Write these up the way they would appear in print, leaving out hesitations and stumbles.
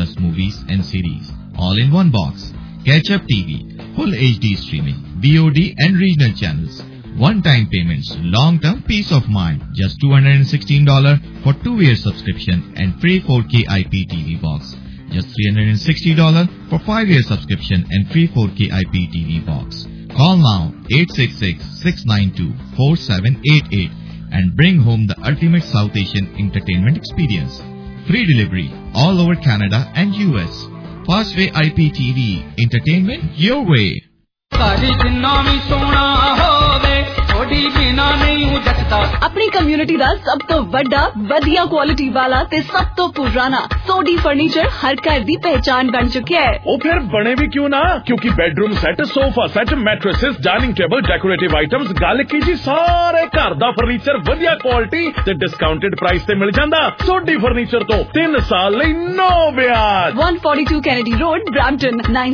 latest movies and series, all in one box. Catch Up TV, full HD streaming, VOD and regional channels. One-time payments, long-term peace of mind. Just $216 for 2-year subscription and free 4K IPTV box. Just $360 for 5-year subscription and free 4K IPTV box. Call now 866-692-4788 and bring home the ultimate South Asian entertainment experience. Free delivery all over Canada and US. Fastway IPTV, entertainment your way. अपनी community ਦਾ ਸਭ ਤੋਂ ਵੱਡਾ ਵਧੀਆ quality ਵਾਲਾ ਤੇ ਸਭ ਤੋਂ ਪੁਰਾਣਾ ਸੋਡੀ ਫਰਨੀਚਰ ਹਰ ਘਰ ਦੀ ਪਹਿਚਾਨ ਬਣ ਚੁੱਕਿਆ ਹੈ। ਉਹ ਫਿਰ ਬਣੇ ਵੀ ਕਿਉਂ ਨਾ, ਕਿਉਂਕਿ bedroom set, sofa set, mattresses, dining table, decorative items, ਗੱਲ ਕੀ ਜੀ ਸਾਰੇ ਘਰ ਦਾ ਫਰਨੀਚਰ ਵਧੀਆ ਕੁਆਲਿਟੀ ਤੇ ਡਿਸਕਾਊਂਟਡ ਪ੍ਰਾਈਸ ਤੇ ਮਿਲ ਜਾਂਦਾ। ਸੋਡੀ ਫਰਨੀਚਰ ਤੋਂ 3 ਸਾਲ ਲਈ ਨੋ ਵਿਆਜ। 142 ਕੈਨੇਡੀ ਰੋਡ, ਬ੍ਰੈਂਪਟਨ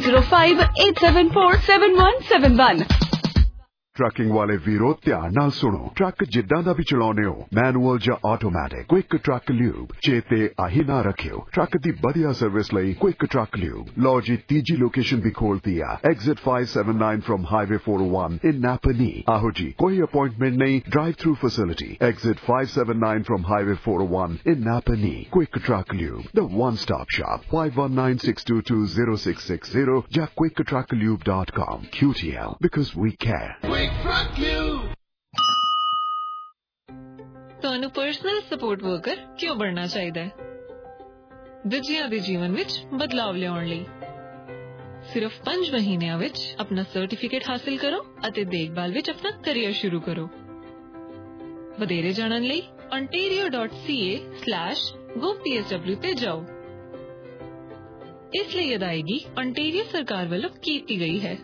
9058747171। ਟਰੱਕਿੰਗ ਵਾਲੇ ਵੀਰੋ ਧਿਆਨ ਨਾਲ ਸੁਣੋ। ਟਰੱਕ ਜਿੱਦਾਂ ਦਾ ਵੀ ਚਲਾਉਨੇ ਹੋ, ਮੈਨੂਅਲ ਜਾਂ ਆਟੋਮੈਟਿਕ, ਕੁਇਕ ਟਰੱਕ ਲਿਊਬ ਚੇਤੇ ਆਹੀ ਨਾ ਰੱਖਿਓ। ਟਰੱਕ ਦੀ ਵਧੀਆ ਸਰਵਿਸ ਲਈ ਕੁਇਕ ਟਰੱਕ ਲਿਊਬ। ਲਓ ਜੀ ਤੀਜੀ ਲੋਕੇਸ਼ਨ ਵੀ ਖੋਲਤੀ ਆ, exit 579 from highway 401 in Napanee. ਆਹੋ ਜੀ, ਕੋਈ ਅਪਾਇੰਟਮੈਂਟ ਨਹੀਂ, drive through facility. Exit 579 from highway 401 in Napanee. Quick truck lube, the one stop shop, 5196220660 ਜਾਂ quicktrucklube.com। QTL, because we care. ਤੁਹਾਨੂੰ ਪਰਸਨਲ ਸਪੋਰਟ ਵਰਕਰ ਕਿਉਂ ਬਣਨਾ ਚਾਹੀਦਾ ਹੈ? ਦੂਜਿਆਂ ਦੇ ਜੀਵਨ ਵਿੱਚ ਬਦਲਾਵ ਲਿਆਉਣ ਲਈ। ਸਿਰਫ 5 ਮਹੀਨਿਆਂ ਵਿੱਚ ਆਪਣਾ ਸਰਟੀਫਿਕੇਟ ਹਾਸਲ ਕਰੋ ਅਤੇ ਦੇਖਭਾਲ ਵਿੱਚ ਆਪਣਾ ਕੈਰੀਅਰ ਸ਼ੁਰੂ ਕਰੋ। ਵਧੇਰੇ ਜਾਣਨ ਲਈ ontario.ca/gopsw ਤੇ ਜਾਓ। ਇਸ ਲਈ ਅਦਾਇਗੀ ontario ਸਰਕਾਰ ਵੱਲੋਂ ਕੀਤੀ ਗਈ ਹੈ।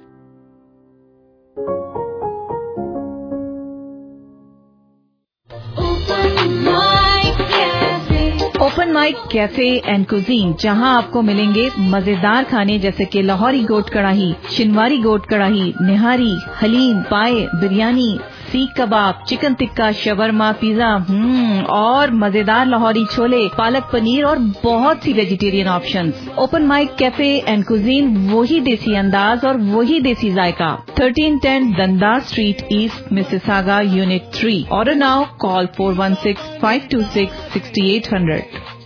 Open mic cafe and cuisine, जहां आपको मिलेंगे मजेदार खाने जैसे कि लाहौरी गोट कढ़ाई, शिनवारी गोट कढ़ाई, निहारी, haleem, paya, biryani, seekh kebab, chicken tikka, shawarma, pizza और मजेदार लाहौरी छोले, पालक पनीर और बहुत सी vegetarian options. Open mic cafe and cuisine, वही देसी अंदाज और वही देसी जायका। 1310 Dundas Street East, Mississauga, Unit 3. Order now. Call 416-526-6800.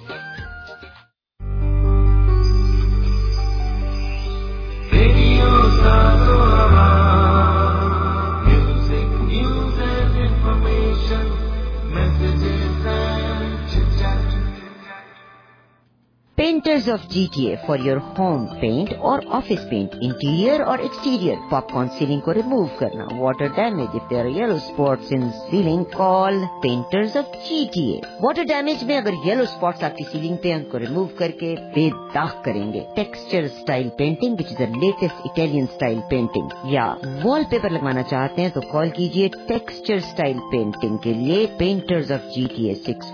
Painters of GTA for your home paint or office paint, interior or exterior. Popcorn ceiling को remove करना, water damage, if there are yellow spots in ceiling, call Painters of GTA. Water damage में अगर yellow spots आपकी ceiling पे उनको remove करके बेदाग करेंगे। Texture style painting, which is the latest Italian style painting, या wallpaper लगवाना चाहते हैं तो कॉल कीजिए Texture style painting के लिए Painters of GTA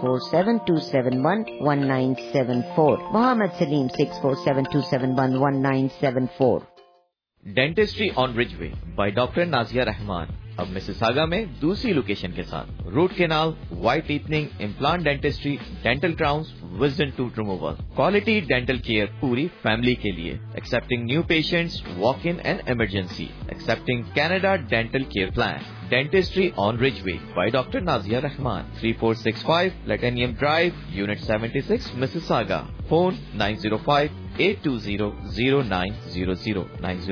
647-271-1974. Mohammed Salim 647-271-1974. Dentistry on Ridgeway by doctor Nazia Rahman अब मिसिसागा में दूसरी लोकेशन के साथ root canal, white teething, implant dentistry, dental crowns, wisdom tooth removal, quality dental care पूरी फैमिली के लिए, accepting new patients, walk in and emergency, accepting Canada dental care plan. Dentistry on Ridgeway by Dr. Nazia Rahman, 3465 Platinum Drive, Unit 76, Mississauga. Phone 905-820-0900,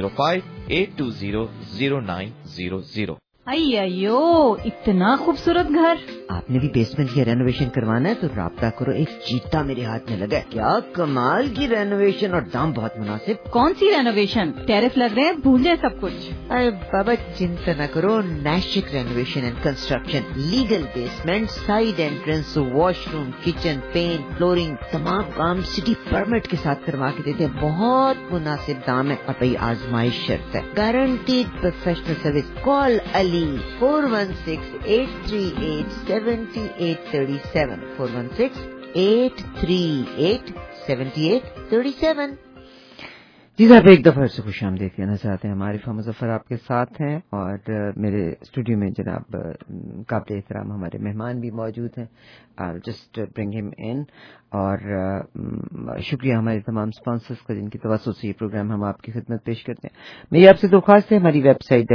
905-820-0900. अय्यो, इतना खूबसूरत घर। आपने भी basement की रेनोवेशन करवाना है तो राब्ता करो, एक चीता मेरे हाथ में लगा है। क्या कमाल की रेनोवेशन और दाम बहुत मुनासिब। कौन सी रेनोवेशन? टैरिफ लग रहे हैं, भूल जाए सब कुछ। अरे बाबा चिंता न करो, नेशिक renovation and construction, legal basement, side entrance, washroom, kitchen, paint, flooring, तमाम काम सिटी परमिट के साथ करवा के देते हैं। बहुत मुनासिब दाम है और भाई आजमाइश शर्त है, guaranteed professional service. Call Ali 416-838-7837, 416-838-7837. جی صاحب ایک دفعہ سے خوش آمدید کہنا چاہتے ہیں. ہمارے فہم مظفر آپ کے ساتھ ہیں اور میرے اسٹوڈیو میں جناب قابل احترام ہمارے مہمان بھی موجود ہیں. جسٹ برنگ ہم ان. اور شکریہ ہمارے تمام اسپانسرز کا جن کی توسط سے یہ پروگرام ہم آپ کی خدمت پیش کرتے ہیں. میری آپ سے درخواست ہے ہماری ویب سائٹ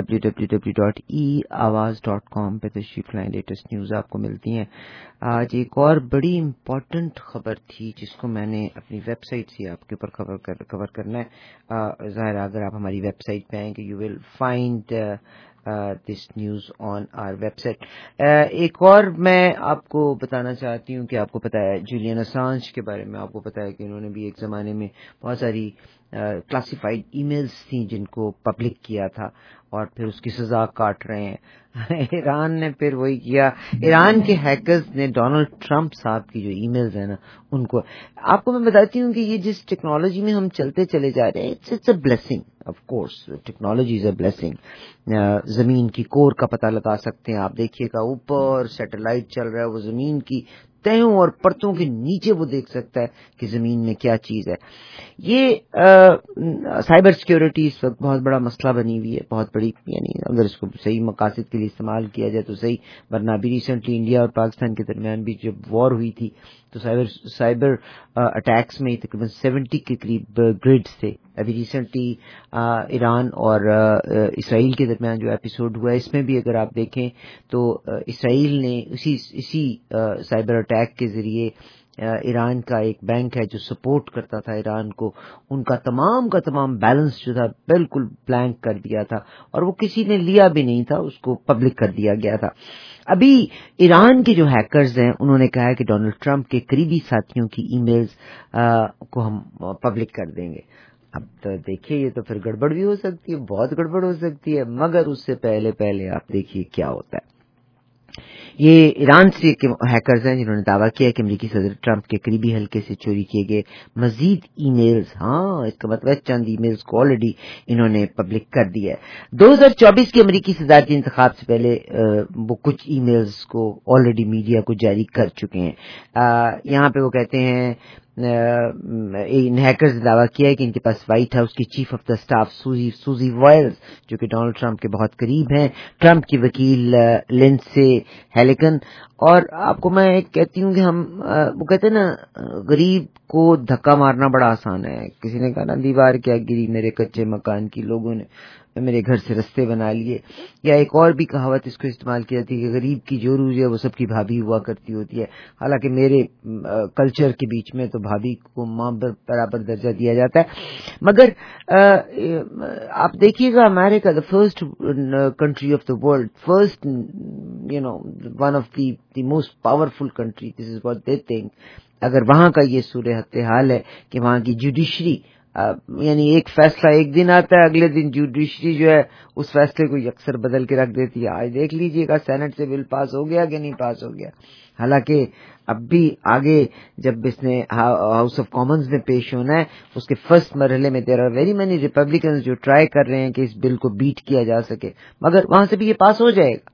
www.eawaz.com پہ تشریف لائیں. لیٹسٹ نیوز آپ کو ملتی ہیں. آج ایک اور بڑی امپورٹنٹ خبر تھی جس کو میں نے اپنی ویب سائٹ سے آپ کے اوپر کور کرنا ہے. ظاہر اگر آپ ہماری ویب سائٹ پہ آئیں کہ you will find this news on our website. ایک اور میں آپ کو بتانا چاہتی ہوں کہ آپ کو پتا ہے جولین اسانج کے بارے میں. آپ کو پتا ہے کہ انہوں نے بھی ایک زمانے میں بہت ساری کلاسیفائڈ ای میلز تھیں جن کو پبلک کیا تھا اور پھر اس کی سزا کاٹ رہے ہیں. ایران نے پھر وہی کیا. ایران کے ہیکرز نے ڈونلڈ ٹرمپ صاحب کی جو ای میلز ہیں نا ان کو, آپ کو میں بتاتی ہوں کہ یہ جس ٹیکنالوجی میں ہم چلتے چلے جا رہے ہیں it's a blessing. Of course technology is a blessing. زمین کی کور کا پتہ لگا سکتے ہیں. آپ دیکھیے گا اوپر سیٹلائٹ چل رہا ہے, وہ زمین کی تہوں اور پرتوں کے نیچے وہ دیکھ سکتا ہے کہ زمین میں کیا چیز ہے. یہ سائبر سیکیورٹی اس وقت بہت بڑا مسئلہ بنی ہوئی ہے, بہت بڑی, یعنی اگر اس کو صحیح مقاصد کے لیے استعمال کیا جائے تو صحیح. ورنہ ابھی ریسنٹلی انڈیا اور پاکستان کے درمیان بھی جب وار ہوئی تھی تو سائبر اٹیکس میں تقریباً 70 کے قریب گریڈز تھے. ابھی ریسنٹلی ایران اور اسرائیل کے درمیان جو ایپیسوڈ ہوا ہے اس میں بھی اگر آپ دیکھیں تو اسرائیل نے اسی سائبر اٹیک کے ذریعے ایران کا ایک بینک ہے جو سپورٹ کرتا تھا ایران کو, ان کا تمام بیلنس جو تھا بالکل بلینک کر دیا تھا اور وہ کسی نے لیا بھی نہیں تھا, اس کو پبلک کر دیا گیا تھا. ابھی ایران کے جو ہیکرز ہیں انہوں نے کہا ہے کہ ڈونلڈ ٹرمپ کے قریبی ساتھیوں کی ای میلز کو ہم پبلک کر دیں گے. اب تو دیکھیے یہ تو پھر گڑبڑ بھی ہو سکتی ہے, بہت گڑبڑ ہو سکتی ہے, مگر اس سے پہلے آپ دیکھیے کیا ہوتا ہے. یہ ایران سے ہیکرز ہیں جنہوں نے دعویٰ کیا کہ امریکی صدر ٹرمپ کے قریبی حلقے سے چوری کیے گئے مزید ای میلز, اس کا مطلب چند ای میلز کو آلریڈی انہوں نے پبلک کر دیا ہے. 2024 کے امریکی صدارتی انتخاب سے پہلے وہ کچھ ای میلز کو آلریڈی میڈیا کو جاری کر چکے ہیں. یہاں پہ وہ کہتے ہیں ان ہیکرز نے دعویٰ کیا ہے کہ ان کے پاس وائٹ ہاؤس کی chief of the staff Susie Wiles جو کہ ڈونلڈ ٹرمپ کے بہت قریب ہیں, ٹرمپ کی وکیل لنڈسے ہیلیکن. اور آپ کو میں کہتی ہوں کہ وہ کہتے ہیں نا غریب کو دھکا مارنا بڑا آسان ہے. کسی نے کہا نا دیوار کیا گری میرے کچے مکان کی, لوگوں نے میرے گھر سے رستے بنا لیے. یا ایک اور بھی کہاوت اس کو استعمال کی جاتی ہے کہ غریب کی جو روز ہے وہ سب کی بھابھی ہوا کرتی ہوتی ہے. حالانکہ میرے کلچر کے بیچ میں تو بھابھی کو ماں برابر درجہ دیا جاتا ہے. مگر آپ دیکھیے گا امریکہ the first country of the world, first one of the most powerful country, this is what they think. اگر وہاں کا یہ صورتحال ہے کہ وہاں کی جوڈیشری یعنی ایک فیصلہ ایک دن آتا ہے, اگلے دن جوڈیشری جو ہے اس فیصلے کو یکسر بدل کے رکھ دیتی ہے. آج دیکھ لیجئے گا سینٹ سے بل پاس ہو گیا کہ نہیں پاس ہو گیا. حالانکہ اب بھی آگے جب اس نے ہاؤس آف کامنز میں پیش ہونا ہے اس کے فرسٹ مرحلے میں there are very many Republicans جو ٹرائی کر رہے ہیں کہ اس بل کو بیٹ کیا جا سکے, مگر وہاں سے بھی یہ پاس ہو جائے گا.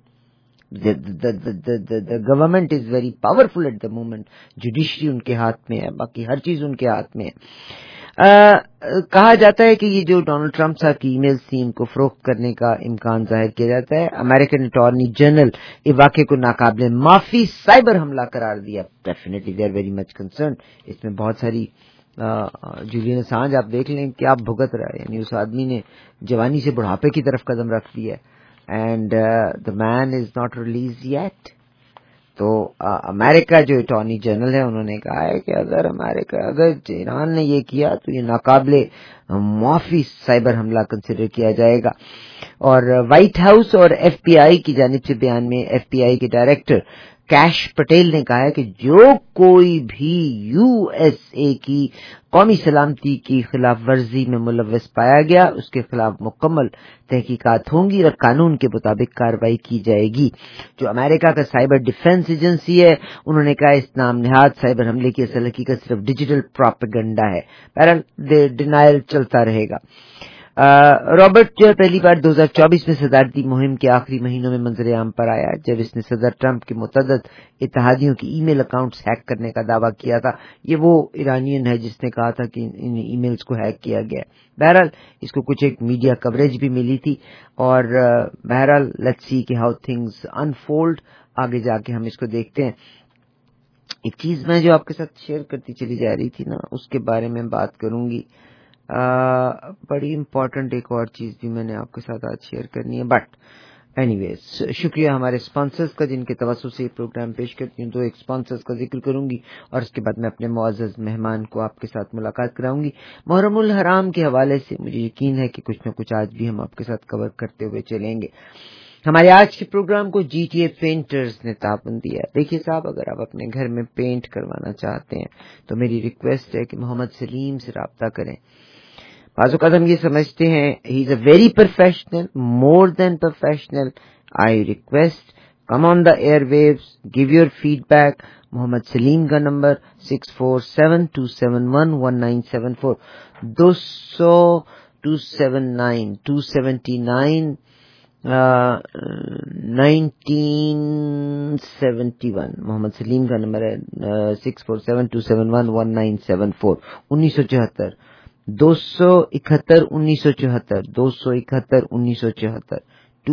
The government is very powerful at the moment. Judiciary ان کے ہاتھ میں ہے, باقی ہر چیز ان کے ہاتھ میں ہے. کہا جاتا ہے کہ یہ جو ڈونلڈ ٹرمپ صاحب کی ای میلز تھیں ان کو فروخت کرنے کا امکان ظاہر کیا جاتا ہے. امریکن اٹارنی جنرل اس واقعے کو ناقابل معافی سائبر حملہ قرار دیا. Definitely they are very much concern. اس میں بہت ساری جولین اسانج آپ دیکھ لیں کیا بھگت رہا ہے, یعنی اس آدمی نے جوانی سے بڑھاپے کی طرف قدم رکھ دیا ہے. And the man is not released yet. تو امریکہ جو اٹارنی جنرل ہے انہوں نے کہا ہے کہ اگر ایران نے یہ کیا تو یہ ناقابل معافی سائبر حملہ کنسیڈر کیا جائے گا. اور وائٹ ہاؤس اور ایف بی آئی کی جانب سے بیان میں ایف بی آئی کے ڈائریکٹر کیش پٹیل نے کہا ہے کہ جو کوئی بھی یو ایس اے کی قومی سلامتی کی خلاف ورزی میں ملوث پایا گیا اس کے خلاف مکمل تحقیقات ہوں گی اور قانون کے مطابق کارروائی کی جائے گی. جو امریکہ کا سائبر ڈیفنس ایجنسی ہے انہوں نے کہا اس نام نہاد سائبر حملے کی اصل حقیقت صرف ڈیجیٹل پروپیگنڈا ہے. بہرحال ڈینائل چلتا رہے گا. رابرٹ جو ہے پہلی بار 2024 میں صدارتی مہم کے آخری مہینوں میں منظر عام پر آیا جب اس نے صدر ٹرمپ کے متعدد اتحادیوں کی ای میل اکاؤنٹس ہیک کرنے کا دعویٰ کیا تھا. یہ وہ ایرانین ہے جس نے کہا تھا کہ ان ای میلز کو ہیک کیا گیا. بہرحال اس کو کچھ ایک میڈیا کوریج بھی ملی تھی اور بہرحال لیٹس سی کہ ہاؤ تھنگز انفولڈ. آگے جا کے ہم اس کو دیکھتے ہیں. ایک چیز میں جو آپ کے ساتھ شیئر کرتی چلی جا رہی تھی نا اس کے بارے میں بات کروں گی. بڑی امپورٹنٹ ایک اور چیز بھی میں نے آپ کے ساتھ آج شیئر کرنی ہے. بٹ اینی ویز شکریہ ہمارے اسپانسرز کا جن کے توسط سے یہ پروگرام پیش کرتی ہوں. تو ایک اسپانسرز کا ذکر کروں گی اور اس کے بعد میں اپنے معزز مہمان کو آپ کے ساتھ ملاقات کراؤں گی. محرم الحرام کے حوالے سے مجھے یقین ہے کہ کچھ نہ کچھ آج بھی ہم آپ کے ساتھ کور کرتے ہوئے چلیں گے. ہمارے آج کے پروگرام کو جی ٹی اے پینٹرز نے تعاون دیا. دیکھیے صاحب اگر آپ اپنے گھر میں پینٹ کروانا چاہتے ہیں تو میری ریکویسٹ ہے کہ محمد سلیم سے رابطہ کریں. بعض اوقات ہم یہ سمجھتے ہیں he is a very professional, more than professional. I request come on the airwaves, give your feedback. Mohammed Salim کا نمبر 6472711974 279 1971. محمد سلیم کا نمبر ہے 6472711974. 1974 271 1974 271 1974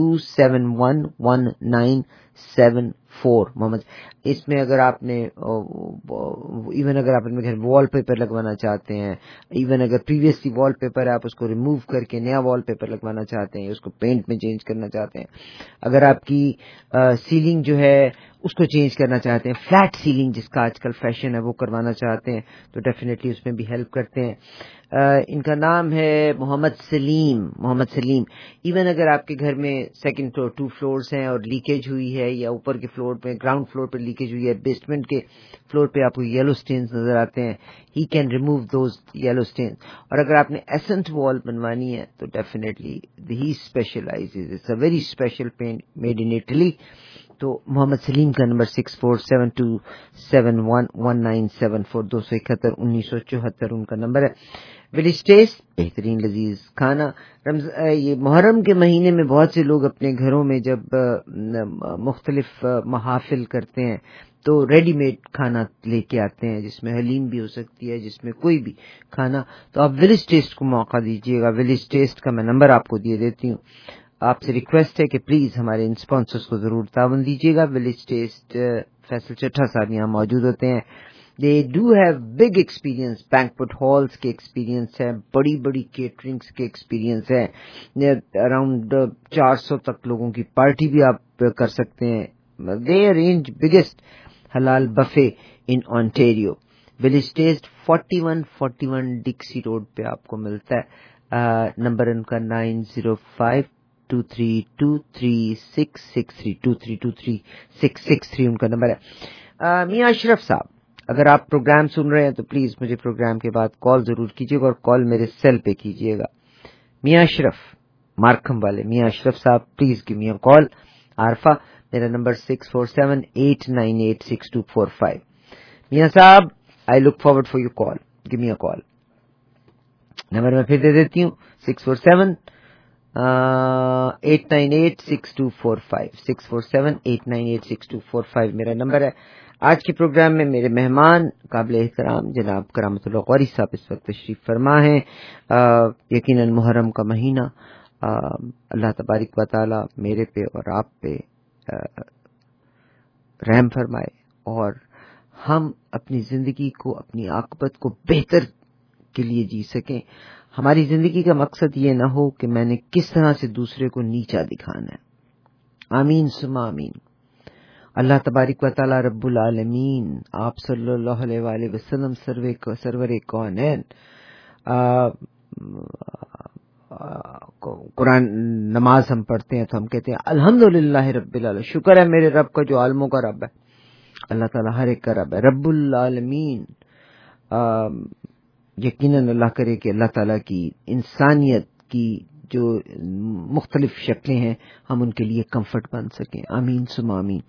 2711974. محمد اس میں اگر آپ نے ایون اگر آپ اپنے گھر وال پیپر لگوانا چاہتے ہیں, ایون اگر پریویسلی وال پیپر ہے آپ اس کو ریموو کر کے نیا وال پیپر لگوانا چاہتے ہیں, اس کو پینٹ میں چینج کرنا چاہتے ہیں, اگر آپ کی سیلنگ جو ہے اس کو چینج کرنا چاہتے ہیں, فلیٹ سیلنگ جس کا آج کل فیشن ہے وہ کروانا چاہتے ہیں تو ڈیفینیٹلی اس میں بھی ہیلپ کرتے ہیں. ان کا نام ہے محمد سلیم. محمد سلیم ایون اگر آپ کے گھر میں سیکنڈ فلور 2 فلورز ہیں اور لیکیج ہوئی ہے یا اوپر کے فلور پہ گراؤنڈ فلور پہ لیکیج ہوئی ہے, بیسمنٹ کے فلور پہ آپ کو یلو سٹینز نظر آتے ہیں, he can remove those yellow stains. اور اگر آپ نے ایسنٹ وال بنوانی ہے تو definitely he specializes, it's a very special paint made in Italy. تو محمد سلیم کا نمبر 6472711974 271 1974 ان کا نمبر ہے. ولیج ٹیسٹ بہترین لذیذ کھانا. یہ محرم کے مہینے میں بہت سے لوگ اپنے گھروں میں جب مختلف محافل کرتے ہیں تو ریڈی میڈ کھانا لے کے آتے ہیں جس میں حلیم بھی ہو سکتی ہے, جس میں کوئی بھی کھانا. تو آپ ولیج ٹیسٹ کو موقع دیجیے گا. ولیج ٹیسٹ کا میں نمبر آپ کو دے دیتی ہوں. آپ سے ریکویسٹ ہے کہ پلیز ہمارے ان اسپانسرز کو ضرور تعاون دیجیے گا. ولیج ٹیسٹ فیصل چٹھا صاحب یہاں موجود ہوتے ہیں. They do have big experience, banquet halls کے ایکسپیرینس ہے, بڑی بڑی کیٹرنگس کے ایکسپیرینس ہے. اراؤنڈ 400 تک لوگوں کی پارٹی بھی آپ کر سکتے ہیں. They arrange biggest halal buffet in Ontario. Village taste 4141 Dixie road پہ آپ کو ملتا ہے. نمبر ان کا 9052323663 232363 ان کا نمبر ہے. میاں اشرف صاحب اگر آپ پروگرام سن رہے ہیں تو پلیز مجھے پروگرام کے بعد کال ضرور کیجیے گا اور کال میرے سیل پہ کیجیے گا. میاں اشرف مارکھم والے میاں اشرف صاحب please give me a call. Arifa میرا نمبر 6478986245. میاں صاحب I look forward for your call, give me a call. Number میں پھر دے دیتی ہوں 6478986245 6478986245 میرا نمبر ہے. آج کے پروگرام میں میرے مہمان قابل احترام جناب کرامت اللہ قوری صاحب اس وقت تشریف فرما ہیں. یقیناً محرم کا مہینہ, اللہ تبارک و تعالی میرے پہ اور آپ پہ رحم فرمائے اور ہم اپنی زندگی کو, اپنی عاقبت کو بہتر کے لیے جی سکیں. ہماری زندگی کا مقصد یہ نہ ہو کہ میں نے کس طرح سے دوسرے کو نیچا دکھانا ہے. آمین ثم آمین. اللہ تبارک و تعالی رب العالمین آپ صلی اللہ علیہ وآلہ وسلم سرور کونین قرآن نماز ہم پڑھتے ہیں تو ہم کہتے ہیں الحمدللہ رب العالمین, شکر ہے میرے رب کا جو عالموں کا رب ہے. اللہ تعالی ہر ایک کا رب ہے, رب العالمین. یقیناً اللہ کرے کہ اللہ تعالیٰ کی انسانیت کی جو مختلف شکلیں ہیں ہم ان کے لیے کمفرٹ بن سکیں. آمین ثم آمین.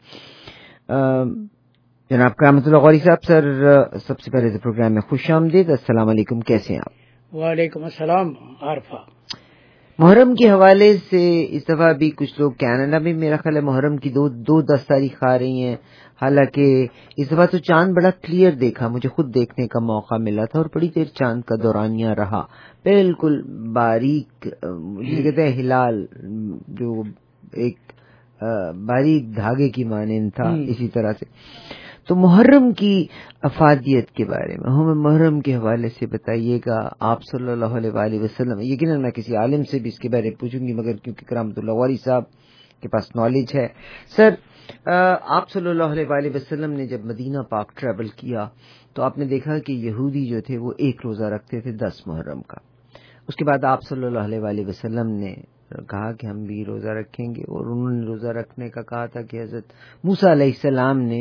جناب کرامت اللہ قوری صاحب, سر سب سے پہلے پروگرام میں خوش آمدید. السلام علیکم, کیسے ہیں آپ؟ وعلیکم السلام عارفہ. محرم کے حوالے سے اس دفعہ بھی کچھ لوگ کینیڈا میں میرا خیال ہے محرم کی دو 10 تاریخ آ رہی ہیں. حالانکہ اس دفعہ تو چاند بڑا کلیئر دیکھا, مجھے خود دیکھنے کا موقع ملا تھا, اور بڑی دیر چاند کا دورانیہ رہا, بالکل باریک, جسے کہتے ہیں ہلال, جو ایک باریک دھاگے کی مانند تھا, اسی طرح سے. تو محرم کی افادیت کے بارے میں ہمیں محرم کے حوالے سے بتائیے گا. آپ صلی اللہ علیہ وآلہ وسلم, یقیناً میں کسی عالم سے بھی اس کے بارے میں پوچھوں گی, مگر کیونکہ کرامت اللہ واری صاحب کے پاس نالج ہے. سر, آپ صلی اللہ علیہ وآلہ وسلم نے جب مدینہ پاک ٹریول کیا تو آپ نے دیکھا کہ یہودی جو تھے وہ ایک روزہ رکھتے تھے 10 محرم کا. اس کے بعد آپ صلی اللہ علیہ وآلہ وسلم نے کہا کہ ہم بھی روزہ رکھیں گے, اور انہوں نے روزہ رکھنے کا کہا تھا کہ حضرت موسیٰ علیہ السلام نے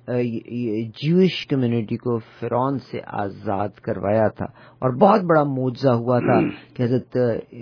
جیوش کمیونٹی کو فرعون سے آزاد کروایا تھا, اور بہت بڑا معجزہ ہوا تھا کہ حضرت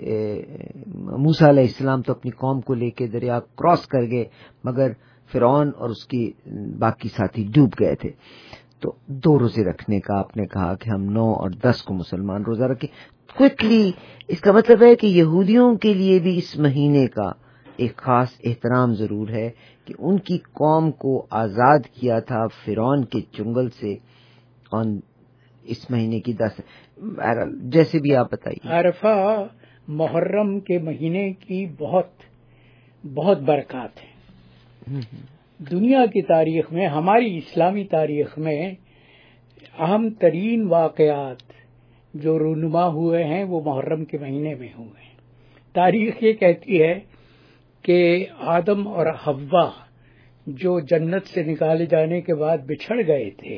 موسیٰ علیہ السلام تو اپنی قوم کو لے کے دریا کراس کر گئے, مگر فرعون اور اس کی باقی ساتھی ڈوب گئے تھے. تو 2 روزے رکھنے کا آپ نے کہا کہ ہم 9 اور 10 کو مسلمان روزہ رکھیں. کوئکلی, اس کا مطلب ہے کہ یہودیوں کے لیے بھی اس مہینے کا ایک خاص احترام ضرور ہے کہ ان کی قوم کو آزاد کیا تھا فرعون کے چنگل سے, اور اس مہینے کی 10, جیسے بھی آپ بتائیے. عرفہ محرم کے مہینے کی بہت بہت برکات ہے. دنیا کی تاریخ میں, ہماری اسلامی تاریخ میں اہم ترین واقعات جو رونما ہوئے ہیں وہ محرم کے مہینے میں ہوئے ہیں. تاریخ یہ کہتی ہے کہ آدم اور حوا جو جنت سے نکالے جانے کے بعد بچھڑ گئے تھے,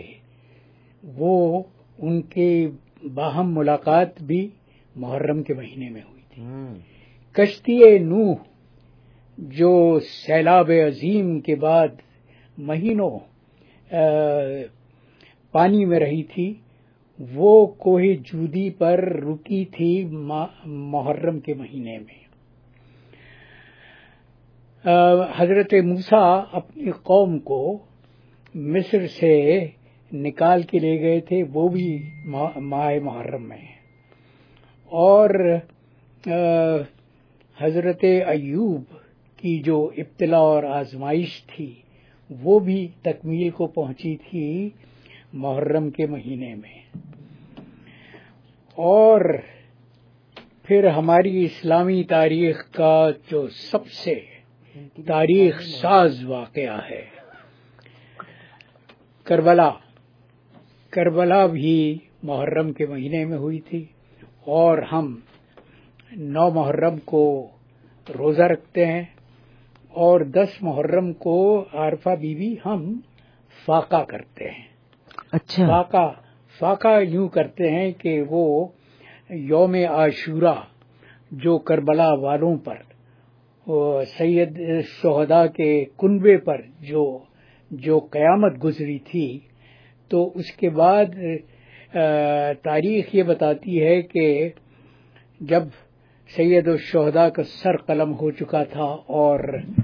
وہ ان کی باہم ملاقات بھی محرم کے مہینے میں ہوئی تھی. کشتی نوح جو سیلاب عظیم کے بعد مہینوں پانی میں رہی تھی, وہ کوہ جودی پر رکی تھی محرم کے مہینے میں. حضرت موسیٰ اپنی قوم کو مصر سے نکال کے لے گئے تھے, وہ بھی ماہ محرم میں. اور حضرت ایوب کی جو ابتلا اور آزمائش تھی وہ بھی تکمیل کو پہنچی تھی محرم کے مہینے میں. اور پھر ہماری اسلامی تاریخ کا جو سب سے تاریخ ساز واقعہ ہے کربلا بھی محرم کے مہینے میں ہوئی تھی, اور ہم 9 محرم کو روزہ رکھتے ہیں, اور 10 محرم کو عرفہ بھی ہم فاقہ کرتے ہیں. اچھا, فاقہ یوں کرتے ہیں کہ وہ یوم عاشورہ جو کربلا والوں پر, سید شہداء کے کنبے پر جو قیامت گزری تھی, تو اس کے بعد تاریخ یہ بتاتی ہے کہ جب سید الشہداء کا سر قلم ہو چکا تھا اور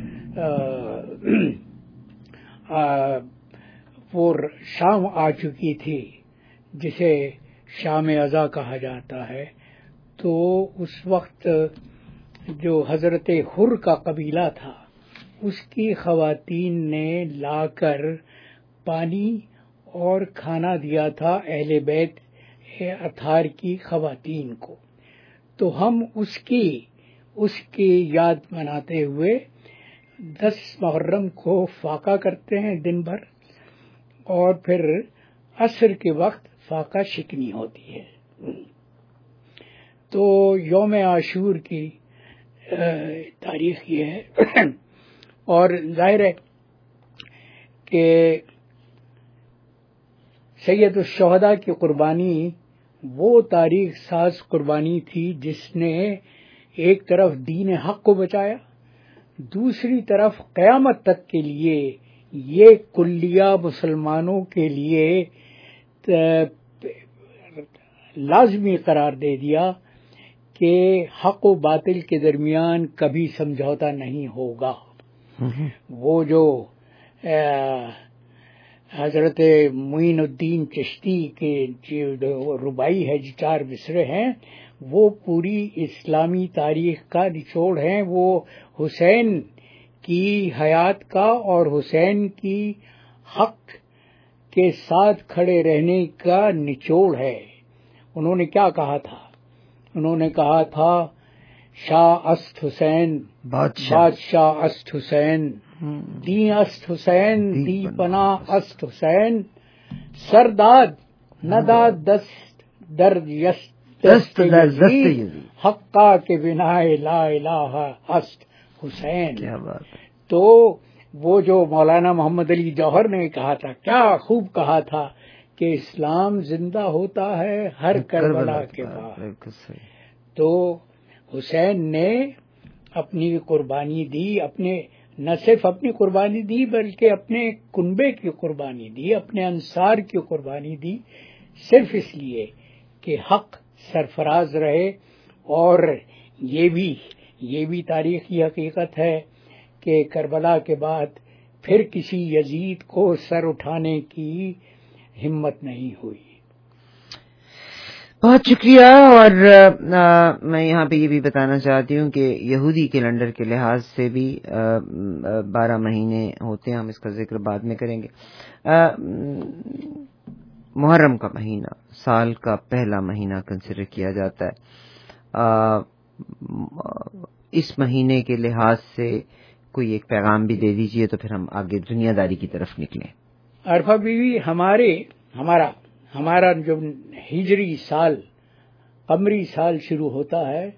وہ شام آ چکی تھی جسے شام ازا کہا جاتا ہے, تو اس وقت جو حضرت حر کا قبیلہ تھا اس کی خواتین نے لا کر پانی اور کھانا دیا تھا اہل بیت اطہار کی خواتین کو. تو ہم اس کی یاد مناتے ہوئے 10 محرم کو فاقہ کرتے ہیں دن بھر, اور پھر عصر کے وقت فاقہ شکنی ہوتی ہے. تو یوم عاشور کی تاریخ یہ ہے, اور ظاہر ہے کہ سید الشہداء کی قربانی وہ تاریخ ساز قربانی تھی جس نے ایک طرف دین حق کو بچایا, دوسری طرف قیامت تک کے لیے یہ کلیہ مسلمانوں کے لیے لازمی قرار دے دیا کہ حق و باطل کے درمیان کبھی سمجھوتا نہیں ہوگا. وہ جو حضرت معین الدین چشتی کے جو ربائی ہے، جو 4 مصرے ہیں، وہ پوری اسلامی تاریخ کا نچوڑ ہیں. وہ حسین کی حیات کا اور حسین کی حق کے ساتھ کھڑے رہنے کا نچوڑ ہے. انہوں نے کیا کہا تھا؟ انہوں نے کہا تھا شاہ است حسین، بادشاہ است حسین، دین است حسین، دی پناہ است حسین، سرداد نداد دست در دست یزید، حقا کے بنا لا الہ است حسین. تو وہ جو مولانا محمد علی جوہر نے کہا تھا، کیا خوب کہا تھا کہ اسلام زندہ ہوتا ہے ہر کربلا کے بعد. تو حسین نے اپنی قربانی دی، نہ صرف اپنی قربانی دی بلکہ اپنے کنبے کی قربانی دی، اپنے انصار کی قربانی دی، صرف اس لیے کہ حق سرفراز رہے. اور یہ بھی تاریخی حقیقت ہے کہ کربلا کے بعد پھر کسی یزید کو سر اٹھانے کی ہمت نہیں ہوئی. بہت شکریہ. اور میں یہاں پہ یہ بھی بتانا چاہتی ہوں کہ یہودی کیلنڈر کے لحاظ سے بھی 12 مہینے ہوتے ہیں، ہم اس کا ذکر بعد میں کریں گے. محرم کا مہینہ سال کا پہلا مہینہ کنسیڈر کیا جاتا ہے. اس مہینے کے لحاظ سے کوئی ایک پیغام بھی دے دیجئے تو پھر ہم آگے دنیا داری کی طرف نکلیں. عرفہ بیوی، ہمارا جو ہجری سال، قمری سال شروع ہوتا ہے،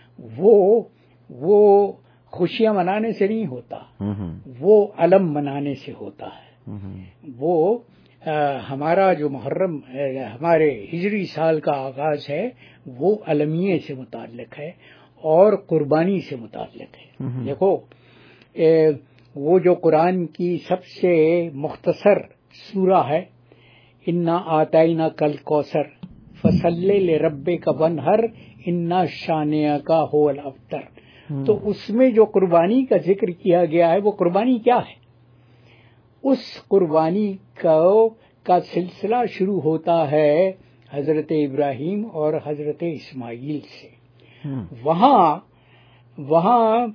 وہ خوشیاں منانے سے نہیں ہوتا، وہ علم منانے سے ہوتا ہے. وہ ہمارا جو محرم ہمارے ہجری سال کا آغاز ہے وہ علمیے سے متعلق ہے اور قربانی سے متعلق ہے. دیکھو، وہ جو قرآن کی سب سے مختصر سورہ ہے، انا آتینا کل کوثر فصلی لربک وانحر انا شانئک هو الابتر. تو اس میں جو قربانی کا ذکر کیا گیا ہے، وہ قربانی کیا ہے؟ اس قربانی کا سلسلہ شروع ہوتا ہے حضرت ابراہیم اور حضرت اسماعیل سے. وہاں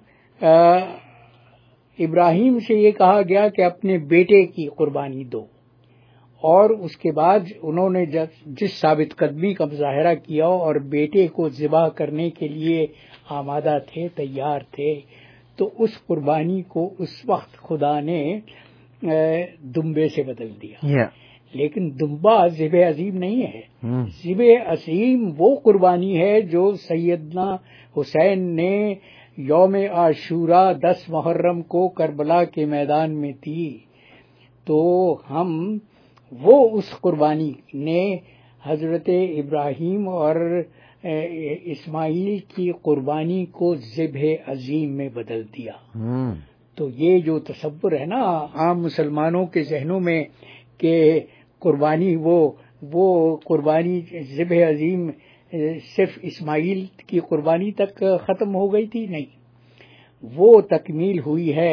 ابراہیم سے یہ کہا گیا کہ اپنے بیٹے کی قربانی دو، اور اس کے بعد انہوں نے جس ثابت قدمی کا مظاہرہ کیا اور بیٹے کو ذبح کرنے کے لیے آمادہ تھے، تیار تھے، تو اس قربانی کو اس وقت خدا نے دمبے سے بدل دیا. لیکن دمبا ذبح عظیم نہیں ہے. ذبح عظیم وہ قربانی ہے جو سیدنا حسین نے یوم عاشورہ 10 محرم کو کربلا کے میدان میں تھی. تو ہم اس قربانی نے حضرت ابراہیم اور اسماعیل کی قربانی کو ذبح عظیم میں بدل دیا. تو یہ جو تصور ہے نا عام مسلمانوں کے ذہنوں میں کہ قربانی وہ قربانی ذبح عظیم صرف اسماعیل کی قربانی تک ختم ہو گئی تھی، نہیں، وہ تکمیل ہوئی ہے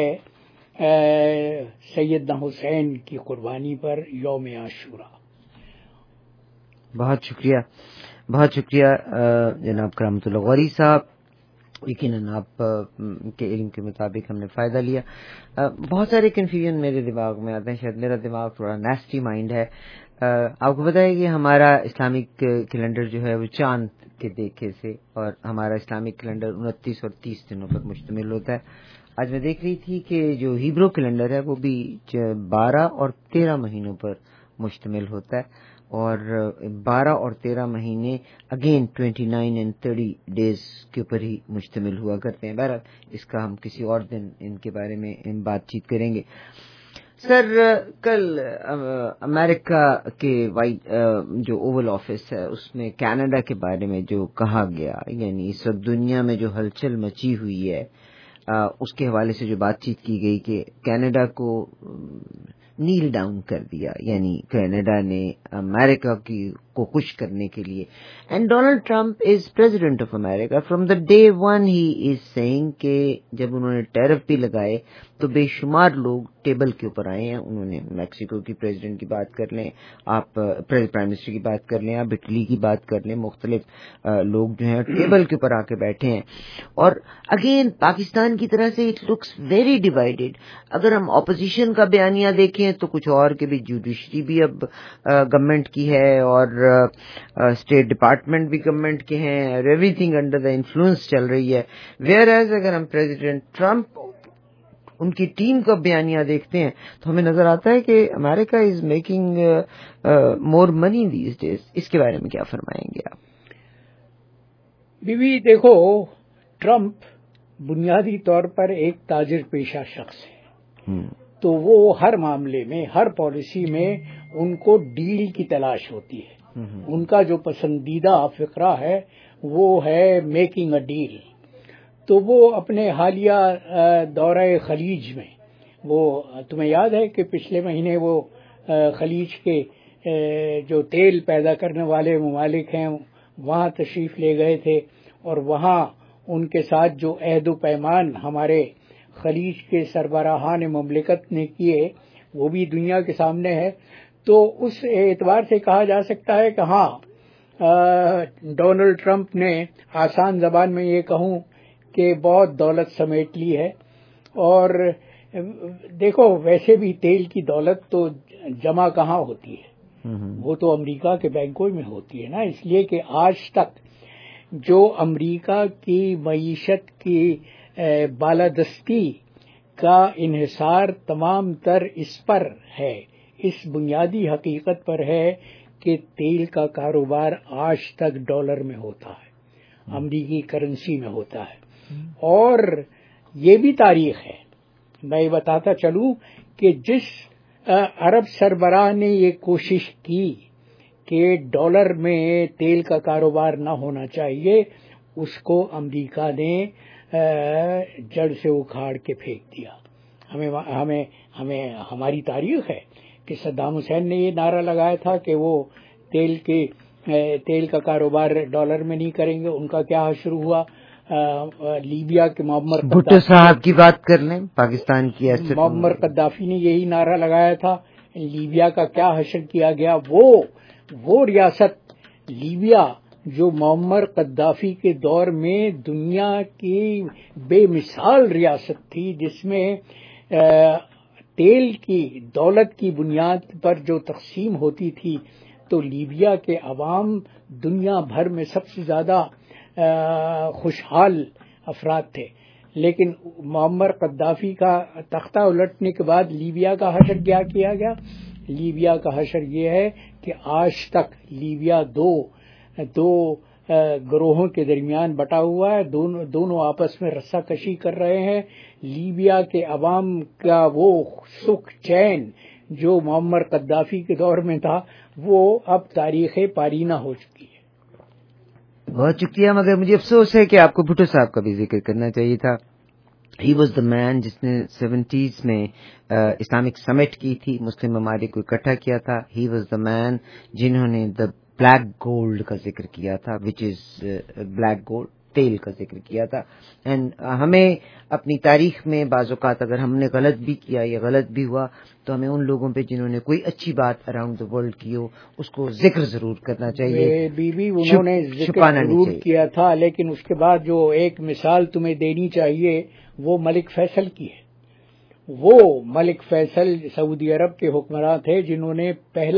سیدنا حسین کی قربانی پر یوم عاشورہ. بہت شکریہ، بہت شکریہ جناب کرامت اللہ غوری صاحب. یقیناً آپ کے علم کے مطابق ہم نے فائدہ لیا. بہت سارے کنفیوژن میرے دماغ میں آتے ہیں، شاید میرا دماغ تھوڑا نیسٹی مائنڈ ہے. آپ کو بتائیں کہ ہمارا اسلامک کیلنڈر جو ہے وہ چاند کے دیکھے سے، اور ہمارا اسلامک کیلنڈر 29 اور 30 دنوں پر مشتمل ہوتا ہے. آج میں دیکھ رہی تھی کہ جو ہیبرو کیلنڈر ہے وہ بھی 12 اور 13 مہینوں پر مشتمل ہوتا ہے، اور 12 اور 13 مہینے اگین 29 and 30 ڈیز کے اوپر ہی مشتمل ہوا کرتے ہیں. بہرحال اس کا ہم کسی اور دن ان کے بارے میں بات چیت کریں گے. سر، کل امریکہ کے جو اوول آفس ہے اس میں کینیڈا کے بارے میں جو کہا گیا، یعنی اس وقت دنیا میں جو ہلچل مچی ہوئی ہے اس کے حوالے سے جو بات چیت کی گئی کہ کینیڈا کو نیل ڈاؤن کر دیا، یعنی کینیڈا نے امریکہ کی کو خوش کرنے کے لیے. And Donald Trump is president of America. From the day one he is seeing کہ جب انہوں نے ٹیرف بھی لگائے تو بے شمار لوگ ٹیبل کے اوپر آئے ہیں. انہوں نے میکسیکو کی پریزیڈنٹ کی بات کر لیں, آپ پرائم منسٹر کی بات کر لیں, آپ اٹلی کی بات کر لیں, مختلف لوگ جو ہیں ٹیبل کے اوپر آ کے بیٹھے ہیں. اور اگین پاکستان کی طرح سے اٹ لکس ویری ڈیوائڈیڈ. اگر ہم اپوزیشن کا بیانیہ دیکھیں تو کچھ اور کہ بھی جوڈیشری بھی اب گورنمنٹ کی ہے اور اسٹیٹ ڈپارٹمنٹ بھی گورنمنٹ کے ہیں, everything under the influence چل رہی ہے. ویئر ایز اگر ہم پریزیڈنٹ ٹرمپ ان کی ٹیم کا بیانیہ دیکھتے ہیں تو ہمیں نظر آتا ہے کہ America is making more money these days. اس کے بارے میں کیا فرمائیں گے آپ؟ بیوی دیکھو, ٹرمپ بنیادی طور پر ایک تاجر پیشہ شخص ہے, تو وہ ہر معاملے میں, ہر پالیسی میں ان کو ڈیل کی تلاش ہوتی ہے. ان کا جو پسندیدہ فقرہ ہے وہ ہے میکنگ اے ڈیل. تو وہ اپنے حالیہ دورہ خلیج میں, وہ تمہیں یاد ہے کہ پچھلے مہینے وہ خلیج کے جو تیل پیدا کرنے والے ممالک ہیں وہاں تشریف لے گئے تھے, اور وہاں ان کے ساتھ جو عہد و پیمان ہمارے خلیج کے سربراہان مملکت نے کیے وہ بھی دنیا کے سامنے ہے. تو اس اعتبار سے کہا جا سکتا ہے کہ ہاں, ڈونلڈ ٹرمپ نے آسان زبان میں یہ کہوں کہ بہت دولت سمیٹ لی ہے. اور دیکھو ویسے بھی تیل کی دولت تو جمع کہاں ہوتی ہے, وہ تو امریکہ کے بینکوں میں ہوتی ہے نا. اس لیے کہ آج تک جو امریکہ کی معیشت کی بالادستی کا انحصار تمام تر اس پر ہے, اس بنیادی حقیقت پر ہے کہ تیل کا کاروبار آج تک ڈالر میں ہوتا ہے, امریکی کرنسی میں ہوتا ہے. اور یہ بھی تاریخ ہے. میں بتاتا چلوں کہ جس عرب سربراہ نے یہ کوشش کی کہ ڈالر میں تیل کا کاروبار نہ ہونا چاہیے, اس کو امریکہ نے جڑ سے اکھاڑ کے پھینک دیا. ہماری تاریخ ہے کہ صدام حسین نے یہ نعرہ لگایا تھا کہ وہ تیل کا کاروبار ڈالر میں نہیں کریں گے. ان کا کیا حشر ہوا؟ لیبیا کے معمر بھٹو صاحب کی بات کر لیں, پاکستان کی معمر قذافی نے یہی نعرہ لگایا تھا. لیبیا کا کیا حشر کیا گیا؟ وہ ریاست لیبیا جو معمر قذافی کے دور میں دنیا کی بے مثال ریاست تھی, جس میں تیل کی دولت کی بنیاد پر جو تقسیم ہوتی تھی, تو لیبیا کے عوام دنیا بھر میں سب سے زیادہ خوشحال افراد تھے. لیکن معمر قذافی کا تختہ الٹنے کے بعد لیبیا کا حشر کیا کیا گیا؟ لیبیا کا حشر یہ ہے کہ آج تک لیبیا دو گروہوں کے درمیان بٹا ہوا ہے. دونوں آپس میں رسہ کشی کر رہے ہیں. لیبیا کے عوام کا وہ سکھ چین جو معمر قذافی کے دور میں تھا وہ اب تاریخ پارینہ ہو چکی ہے. بہت شکریہ, مگر مجھے افسوس ہے کہ آپ کو بھٹو صاحب کا بھی ذکر کرنا چاہیے تھا. ہی واز دا مین جس نے 70s میں اسلامک سمٹ کی تھی, مسلم ممالک کو اکٹھا کیا تھا. ہی واز دا مین جنہوں نے دا بلیک گولڈ کا ذکر کیا تھا, وچ از بلیک گولڈ, تیل کا ذکر کیا تھا. اینڈ ہمیں اپنی تاریخ میں بعض اوقات اگر ہم نے غلط بھی کیا یا غلط بھی ہوا تو ہمیں ان لوگوں پہ جنہوں نے کوئی اچھی بات اراؤنڈ دا ورلڈ کی ہو اس کو ذکر ضرور کرنا چاہیے. انہوں نے ذکر ضرور کیا تھا, لیکن اس کے بعد جو ایک مثال تمہیں دینی چاہیے وہ ملک فیصل کی ہے. وہ ملک فیصل سعودی عرب کے حکمراں تھے جنہوں نے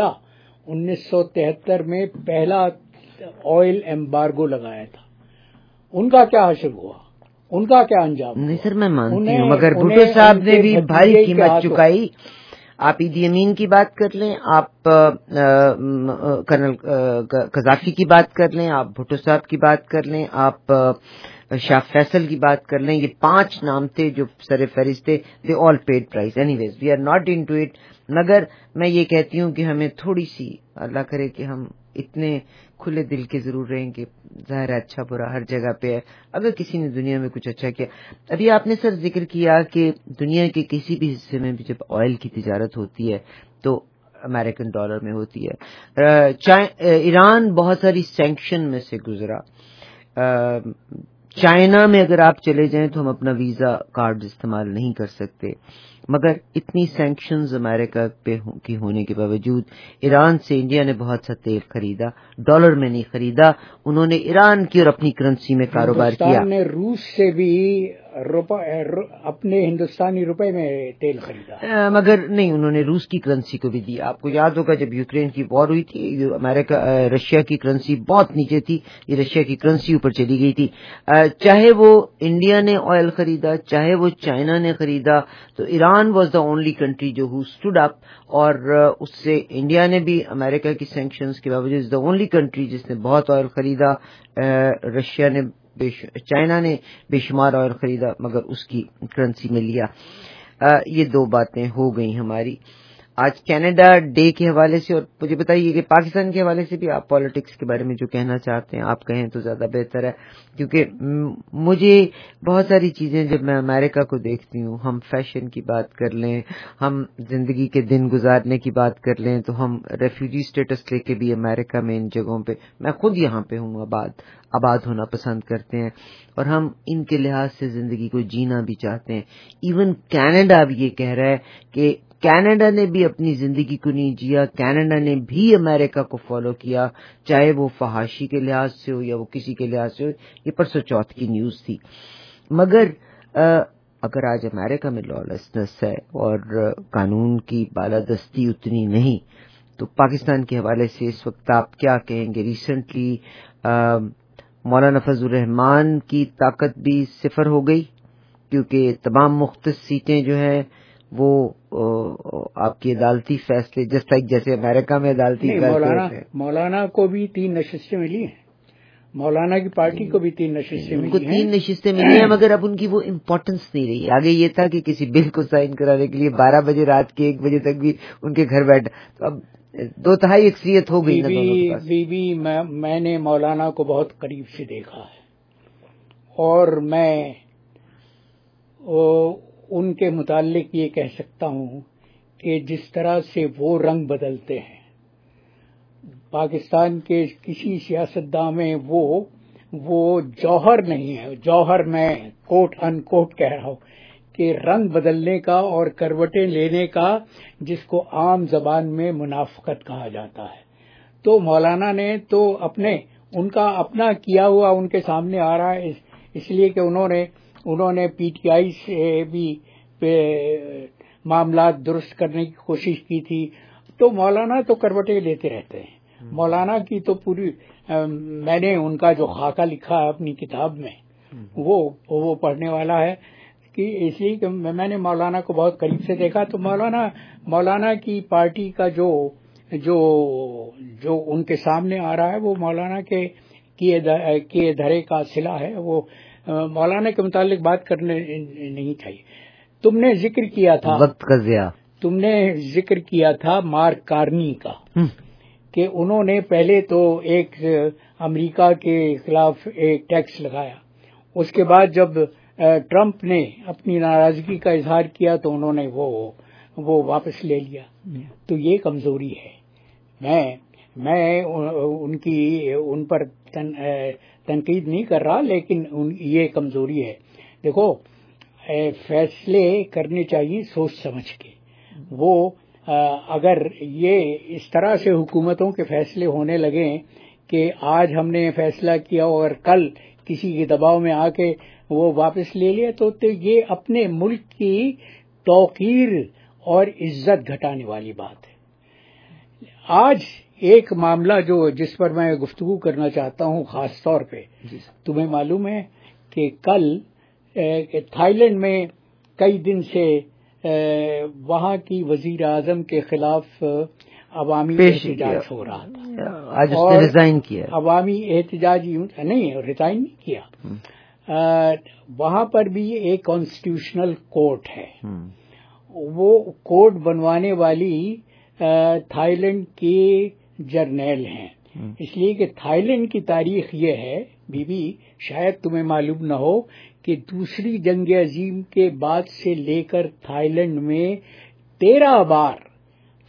1973 میں پہلا آئل ایمبارگو لگایا تھا. ان کا کیا حشر ہوا؟ ان کا کیا انجام؟ نہیں سر, میں مانتی ہوں, مگر بھٹو صاحب نے بھی بھاری قیمت چکائی. آپ ایدی امین کی بات کر لیں, آپ کرنل قذافی کی بات کر لیں, آپ بھٹو صاحب کی بات کر لیں, آپ شاہ فیصل کی بات کر لیں. یہ 5 نام تھے جو سر فہرست تھے. They all paid price. Anyways we are not into it. مگر میں یہ کہتی ہوں کہ ہمیں تھوڑی سی, اللہ کرے کہ ہم اتنے کھلے دل کے ضرور رہیں کہ ظاہر اچھا برا ہر جگہ پہ ہے. اگر کسی نے دنیا میں کچھ اچھا کیا, ابھی آپ نے سر ذکر کیا کہ دنیا کے کسی بھی حصے میں بھی جب آئل کی تجارت ہوتی ہے تو امریکن ڈالر میں ہوتی ہے. ایران بہت ساری سینکشن میں سے گزرا. چائنا میں اگر آپ چلے جائیں تو ہم اپنا ویزا کارڈ استعمال نہیں کر سکتے، مگر اتنی سینکشنز امریکہ پہ کی ہونے کے باوجود ایران سے انڈیا نے بہت سا تیل خریدا، ڈالر میں نہیں خریدا. انہوں نے ایران کی اور اپنی کرنسی میں کاروبار کیا. ہندوستان نے روس سے بھی اپنے ہندوستانی روپے میں تیل خریدا، مگر نہیں، انہوں نے روس کی کرنسی کو بھی دیا. آپ کو یاد ہوگا جب یوکرین کی وار ہوئی تھی، رشیا کی کرنسی بہت نیچے تھی، یہ رشیا کی کرنسی اوپر چلی گئی تھی. چاہے وہ انڈیا نے آئل خریدا، چاہے وہ چائنا نے خریدا، تو Iran was the only country جو ہو اسٹوڈ اپ. اور اس سے انڈیا نے بھی امریکہ کی سینکشنز کے باوجود دا اونلی کنٹری جس نے بہت آئل خریدا. رشیا نے چائنا نے بے شمار آئل خریدا مگر اس کی کرنسی میں لیا. یہ دو باتیں ہو گئی ہماری. آج کینیڈا ڈے کے حوالے سے، اور مجھے بتائیے کہ پاکستان کے حوالے سے بھی آپ پالیٹکس کے بارے میں جو کہنا چاہتے ہیں آپ کہیں تو زیادہ بہتر ہے، کیونکہ مجھے بہت ساری چیزیں جب میں امریکہ کو دیکھتی ہوں، ہم فیشن کی بات کر لیں، ہم زندگی کے دن گزارنے کی بات کر لیں، تو ہم ریفیوجی سٹیٹس لے کے بھی امریکہ میں ان جگہوں پہ، میں خود یہاں پہ ہوں، آباد ہونا پسند کرتے ہیں، اور ہم ان کے لحاظ سے زندگی کو جینا بھی چاہتے ہیں. ایون کینیڈا بھی یہ کہہ رہا ہے کہ کینیڈا نے بھی اپنی زندگی کو نہیں جیا، کینیڈا نے بھی امریکہ کو فالو کیا، چاہے وہ فحاشی کے لحاظ سے ہو یا وہ کسی کے لحاظ سے ہو. یہ پرسوں چوتھ کی نیوز تھی. مگر اگر آج امریکہ میں لالسنس ہے اور قانون کی بالادستی اتنی نہیں، تو پاکستان کے حوالے سے اس وقت آپ کیا کہیں گے؟ ریسنٹلی مولانا فضل الرحمان کی طاقت بھی صفر ہو گئی، کیونکہ تمام مختص سیٹیں جو ہیں وہ آپ کی عدالتی فیصلے جیسے امریکہ میں عدالتی فیصلے. مولانا کو بھی 3 نشستیں ملی ہیں، مولانا کی پارٹی کو بھی 3 نشستیں ملی ہیں. ان کو 3 نشستیں ملی ہیں، مگر اب ان کی وہ امپورٹنس نہیں رہی. آگے یہ تھا کہ کسی بل کو سائن کرانے کے لیے 12 بجے رات کے 1 بجے تک بھی ان کے گھر بیٹھا، تو اب 2/3 اکثریت ہو گئی. میں نے مولانا کو بہت قریب سے دیکھا ہے، اور میں ان کے متعلق یہ کہہ سکتا ہوں کہ جس طرح سے وہ رنگ بدلتے ہیں پاکستان کے کسی سیاستداں میں، وہ جوہر نہیں ہے. جوہر میں کوٹ ان کوٹ کہہ رہا ہوں کہ رنگ بدلنے کا اور کروٹیں لینے کا، جس کو عام زبان میں منافقت کہا جاتا ہے. تو مولانا نے تو ان کا اپنا کیا ہوا ان کے سامنے آ رہا ہے، اس لیے کہ انہوں نے پی ٹی آئی سے بھی معاملات درست کرنے کی کوشش کی تھی. تو مولانا تو کروٹیں لیتے رہتے ہیں. مولانا کی تو پوری، میں نے ان کا جو خاکہ لکھا ہے اپنی کتاب میں، وہ پڑھنے والا ہے، کہ اس لیے کہ میں نے مولانا کو بہت قریب سے دیکھا. تو مولانا کی پارٹی کا جو ان کے سامنے آ رہا ہے، وہ مولانا کے کیے دھرے کا صلہ ہے. وہ مولانا کے متعلق بات کرنے نہیں چاہیے. تم نے ذکر کیا تھا وقت کا ضیاع، تم نے ذکر کیا تھا مارک کارنی کا، کہ انہوں نے پہلے تو ایک امریکہ کے خلاف ایک ٹیکس لگایا، اس کے بعد جب ٹرمپ نے اپنی ناراضگی کا اظہار کیا تو انہوں نے وہ واپس لے لیا. تو یہ کمزوری ہے. میں ان پر تنقید نہیں کر رہا، لیکن یہ کمزوری ہے. دیکھو، فیصلے کرنے چاہیے سوچ سمجھ کے. وہ اگر یہ اس طرح سے حکومتوں کے فیصلے ہونے لگیں کہ آج ہم نے فیصلہ کیا اور کل کسی کے دباؤ میں آ کے وہ واپس لے لیا، تو یہ اپنے ملک کی توقیر اور عزت گھٹانے والی بات ہے. آج ایک معاملہ جس پر میں گفتگو کرنا چاہتا ہوں خاص طور پہ، تمہیں معلوم ہے کہ کل تھائی لینڈ میں کئی دن سے وہاں کی وزیر اعظم کے خلاف عوامی احتجاج ہو رہا تھا. آج اس نے ریزائن کیا. عوامی احتجاج نہیں، ریزائن نہیں کیا. وہاں پر بھی ایک کانسٹیٹیوشنل کورٹ ہے. وہ کورٹ بنوانے والی تھائی لینڈ کی جرنیل ہیں. اس لیے کہ تھائی لینڈ کی تاریخ یہ ہے شاید تمہیں معلوم نہ ہو کہ دوسری جنگ عظیم کے بعد سے لے کر تھائی لینڈ میں 13 بار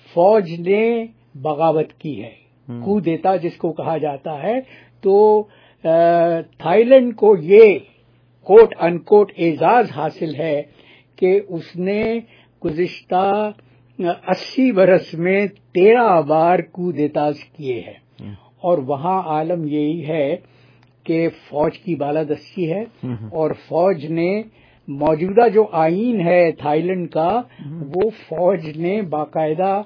فوج نے بغاوت کی ہے، کو دیتا جس کو کہا جاتا ہے. تو تھائی لینڈ کو یہ کوٹ ان کوٹ اعزاز حاصل ہے کہ اس نے گزشتہ 80 برس میں 13 بار کو دیتاز کیے ہیں، اور وہاں عالم یہی ہے کہ فوج کی بالادستی ہے، اور فوج نے موجودہ جو آئین ہے تھائی لینڈ کا وہ فوج نے باقاعدہ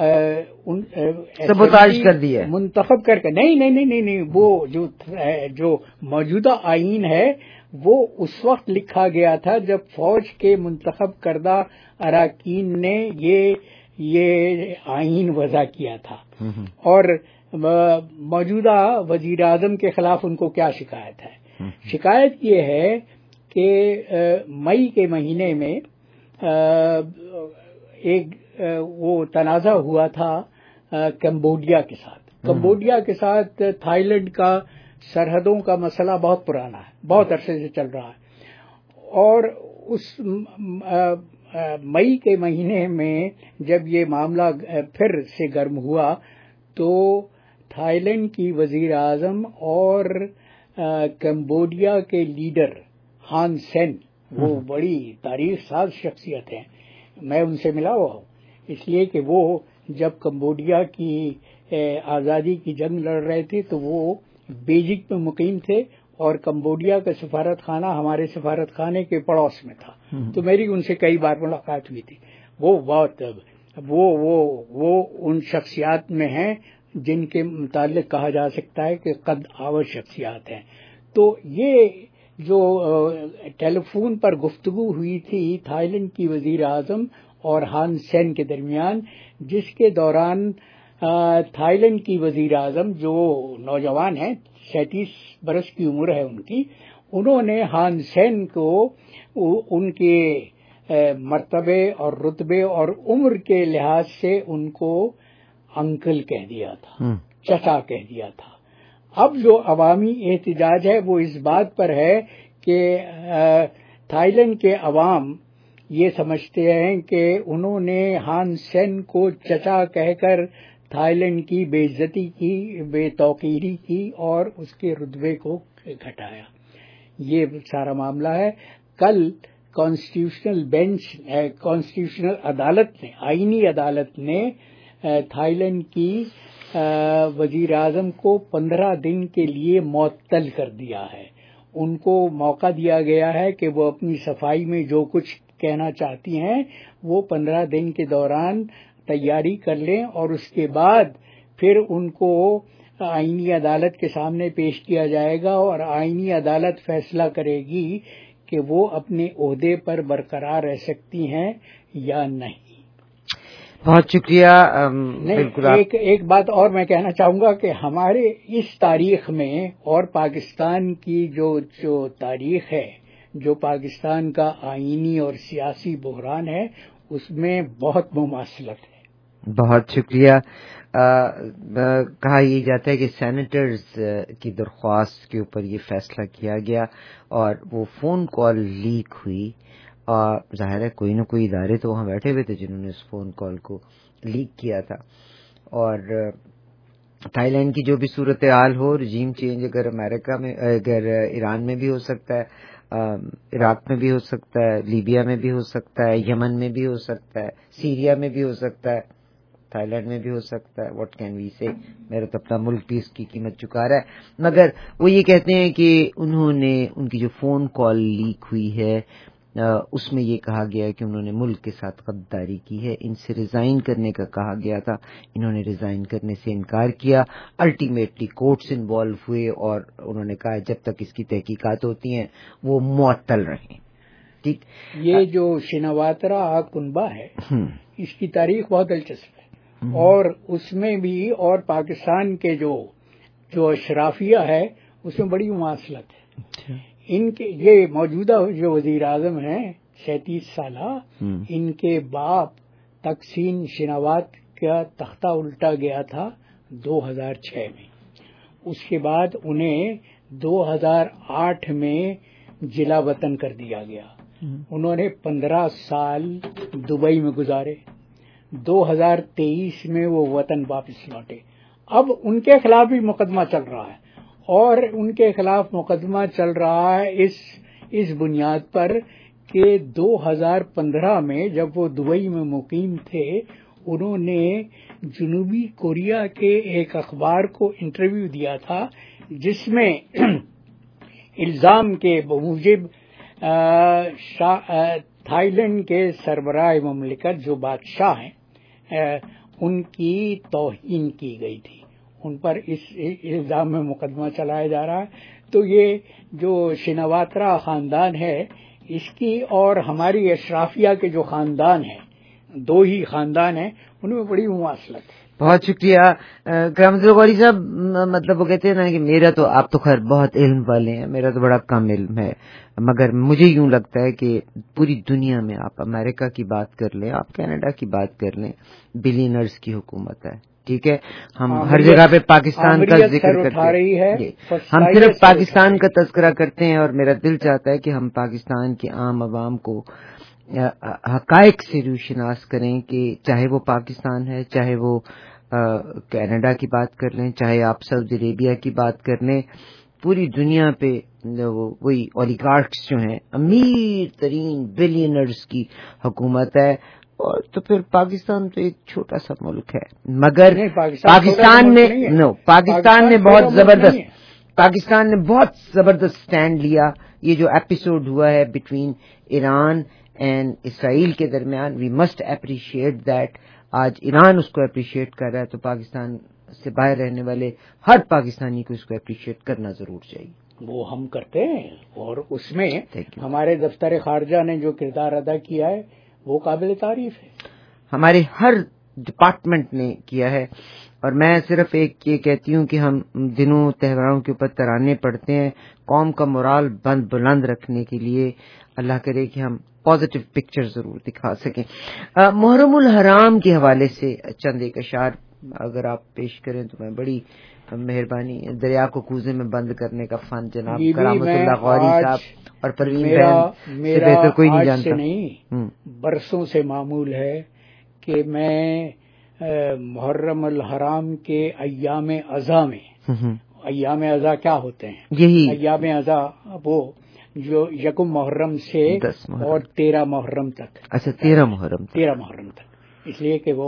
سبوتاژ کر دیا، منتخب کر کے نہیں وہ جو موجودہ آئین ہے وہ اس وقت لکھا گیا تھا جب فوج کے منتخب کردہ اراکین نے یہ آئین وضع کیا تھا. اور موجودہ وزیر اعظم کے خلاف ان کو کیا شکایت ہے؟ شکایت یہ ہے کہ مئی کے مہینے میں ایک وہ تنازع ہوا تھا کمبوڈیا کے ساتھ. کمبوڈیا کے ساتھ تھائی لینڈ کا سرحدوں کا مسئلہ بہت پرانا ہے، بہت عرصے سے چل رہا ہے. اور اس مئی کے مہینے میں جب یہ معاملہ پھر سے گرم ہوا تو تھائی لینڈ کی وزیر اعظم اور کمبوڈیا کے لیڈر ہان سین، وہ بڑی تاریخ ساز شخصیت ہیں، میں ان سے ملا ہوا ہوں، اس لیے کہ وہ جب کمبوڈیا کی آزادی کی جنگ لڑ رہے تھے تو وہ بیجنگ میں مقیم تھے، اور کمبوڈیا کا سفارت خانہ ہمارے سفارت خانے کے پڑوس میں تھا. تو میری ان سے کئی بار ملاقات ہوئی تھی. وہ بہت وہ ان شخصیات میں ہیں جن کے متعلق کہا جا سکتا ہے کہ قد آور شخصیات ہیں. تو یہ جو ٹیلی فون پر گفتگو ہوئی تھی تھائی لینڈ کی وزیر اعظم اور ہان سین کے درمیان، جس کے دوران تھائی لینڈ کی وزیر اعظم جو نوجوان ہیں، 37 برس کی عمر ہے ان کی، انہوں نے ہان سین کو ان کے مرتبے اور رتبے اور عمر کے لحاظ سے ان کو انکل کہہ دیا تھا، چچا کہہ دیا تھا. اب جو عوامی احتجاج ہے وہ اس بات پر ہے کہ تھائی لینڈ کے عوام یہ سمجھتے ہیں کہ انہوں نے ہان سین کو چچا کہہ کر تھائی لینڈ کی بے عزتی کی، بے توقیری کی اور اس کے رتبے کو گھٹایا. یہ سارا معاملہ ہے. کل کانسٹیٹیوشنل عدالت نے، آئینی عدالت نے تھائی لینڈ کی وزیر اعظم کو 15 دن کے لیے معطل کر دیا ہے. ان کو موقع دیا گیا ہے کہ وہ اپنی صفائی میں جو کچھ کہنا چاہتی ہیں وہ 15 دن کے دوران تیاری کر لیں، اور اس کے بعد پھر ان کو آئینی عدالت کے سامنے پیش کیا جائے گا، اور آئینی عدالت فیصلہ کرے گی کہ وہ اپنے عہدے پر برقرار رہ سکتی ہیں یا نہیں. بہت شکریہ. بالکل ایک بات اور میں کہنا چاہوں گا کہ ہمارے اس تاریخ میں اور پاکستان کی جو تاریخ ہے، جو پاکستان کا آئینی اور سیاسی بحران ہے، اس میں بہت مماثلت ہے. بہت شکریہ. کہا یہ جاتا ہے کہ سینیٹرز کی درخواست کے اوپر یہ فیصلہ کیا گیا اور وہ فون کال لیک ہوئی. ظاہر ہے کوئی نہ کوئی ادارے تو وہاں بیٹھے ہوئے تھے جنہوں نے اس فون کال کو لیک کیا تھا. اور تھائی لینڈ کی جو بھی صورتحال ہو، رجیم چینج اگر امریکہ میں، اگر ایران میں بھی ہو سکتا ہے، عراق میں بھی ہو سکتا ہے، لیبیا میں بھی ہو سکتا ہے، یمن میں بھی ہو سکتا ہے، سیریا میں بھی ہو سکتا ہے، تھائی لینڈ میں بھی ہو سکتا ہے. واٹ کین وی سے؟ میرا تو اپنا ملک بھی اس کی قیمت چکا رہا ہے. مگر وہ یہ کہتے ہیں کہ انہوں نے، ان کی جو فون کال لیک ہوئی ہے اس میں یہ کہا گیا ہے کہ انہوں نے ملک کے ساتھ غداری کی ہے. ان سے ریزائن کرنے کا کہا گیا تھا، انہوں نے ریزائن کرنے سے انکار کیا. الٹیمیٹلی کورٹس انوالو ہوئے اور انہوں نے کہا جب تک اس کی تحقیقات ہوتی ہیں وہ معطل رہیں. ٹھیک. یہ جو شنواترا کنبہ ہے اس کی تاریخ بہت دلچسپ ہے، اور اس میں بھی اور پاکستان کے جو اشرافیہ ہے اس میں بڑی مماثلت ہے. ان کے یہ موجودہ جو وزیر اعظم ہیں 37 سالہ، ان کے باپ تقسیم شناوات کا تختہ الٹا گیا تھا 2006 میں. اس کے بعد انہیں 2008 میں جلا وطن کر دیا گیا. انہوں نے 15 سال دبئی میں گزارے. 2023 میں وہ وطن واپس لوٹے. اب ان کے خلاف بھی مقدمہ چل رہا ہے، اور ان کے خلاف مقدمہ چل رہا ہے اس بنیاد پر کہ 2015 میں جب وہ دبئی میں مقیم تھے، انہوں نے جنوبی کوریا کے ایک اخبار کو انٹرویو دیا تھا جس میں الزام کے بموجب تھائی لینڈ کے سربراہ مملکت جو بادشاہ ہیں ان کی توہین کی گئی تھی. ان پر اس الزام میں مقدمہ چلایا جا رہا ہے. تو یہ جو شنواترا خاندان ہے اس کی اور ہماری اشرافیہ کے جو خاندان ہیں، دو ہی خاندان ہیں، ان میں بڑی مماثلت ہے. بہت شکریہ کرامت اللہ غوری صاحب. مطلب وہ کہتے ہیں نا کہ میرا تو، آپ تو خیر بہت علم والے ہیں، میرا تو بڑا کم علم ہے، مگر مجھے یوں لگتا ہے کہ پوری دنیا میں آپ امریکہ کی بات کر لیں، آپ کینیڈا کی بات کر لیں، بلینرز کی حکومت ہے. ٹھیک ہے، ہم ہر جگہ پہ پاکستان کا ذکر کرتے ہیں، ہم صرف پاکستان کا تذکرہ کرتے ہیں، اور میرا دل چاہتا ہے کہ ہم پاکستان کے عام عوام کو حقائق سے روشناس کریں کہ چاہے وہ پاکستان ہے، چاہے وہ کینیڈا کی بات کر لیں، چاہے آپ سعودی عربیہ کی بات کر لیں، پوری دنیا پہ وہی اولیگارکس جو ہیں، امیر ترین بلینرز کی حکومت ہے. اور تو پھر پاکستان تو ایک چھوٹا سا ملک ہے، مگر پاکستان نے بہت زبردست سٹینڈ لیا. یہ جو ایپیسوڈ ہوا ہے بٹوین ایران اینڈ اسرائیل کے درمیان، وی مسٹ اپریشیٹ دیٹ. آج ایران اس کو اپریشیٹ کر رہا ہے، تو پاکستان سے باہر رہنے والے ہر پاکستانی کو اس کو اپریشیٹ کرنا ضرور چاہیے. وہ ہم کرتے ہیں، اور اس میں ہمارے دفتر خارجہ نے جو کردار ادا کیا ہے وہ قابل تعریف ہے. ہمارے ہر ڈپارٹمنٹ نے کیا ہے. اور میں صرف ایک یہ کہتی ہوں کہ ہم دنوں تہواروں کے اوپر ترانے پڑھتے ہیں قوم کا مورال بلند رکھنے کے لیے. اللہ کرے کہ ہم پازیٹیو پکچر ضرور دکھا سکیں. محرم الحرام کے حوالے سے چند ایک اشعار اگر آپ پیش کریں تو میں بڑی مہربانی. دریا کو کوزے میں بند کرنے کا فن جناب کرامت اللہ غوری صاحب اور پروین بہن سے بہتر کوئی نہیں جانتا. نہیں، برسوں سے معمول ہے کہ میں محرم الحرام کے ایام اضحیٰ میں، ایام اضحیٰ کیا ہوتے ہیں؟ یہی ایام اضحیٰ وہ جو یکم محرم سے اور 13 محرم تک. اچھا، 13 محرم تک، اس لیے کہ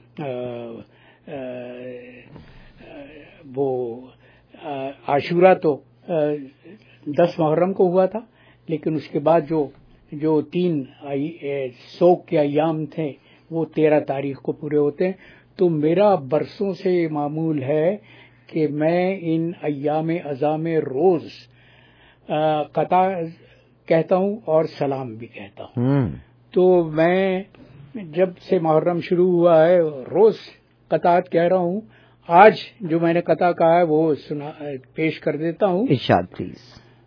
وہ عاشورہ تو 10 محرم کو ہوا تھا، لیکن اس کے بعد جو 3 سوگ کے ایام تھے وہ 13 تاریخ کو پورے ہوتے ہیں. تو میرا برسوں سے معمول ہے کہ میں ان ایام اضحیٰ میں روز قطع کہتا ہوں اور سلام بھی کہتا ہوں. تو میں جب سے محرم شروع ہوا ہے روز قطعات کہہ رہا ہوں. آج جو میں نے قطع کہا ہے وہ پیش کر دیتا ہوں. ارشاد پلیز.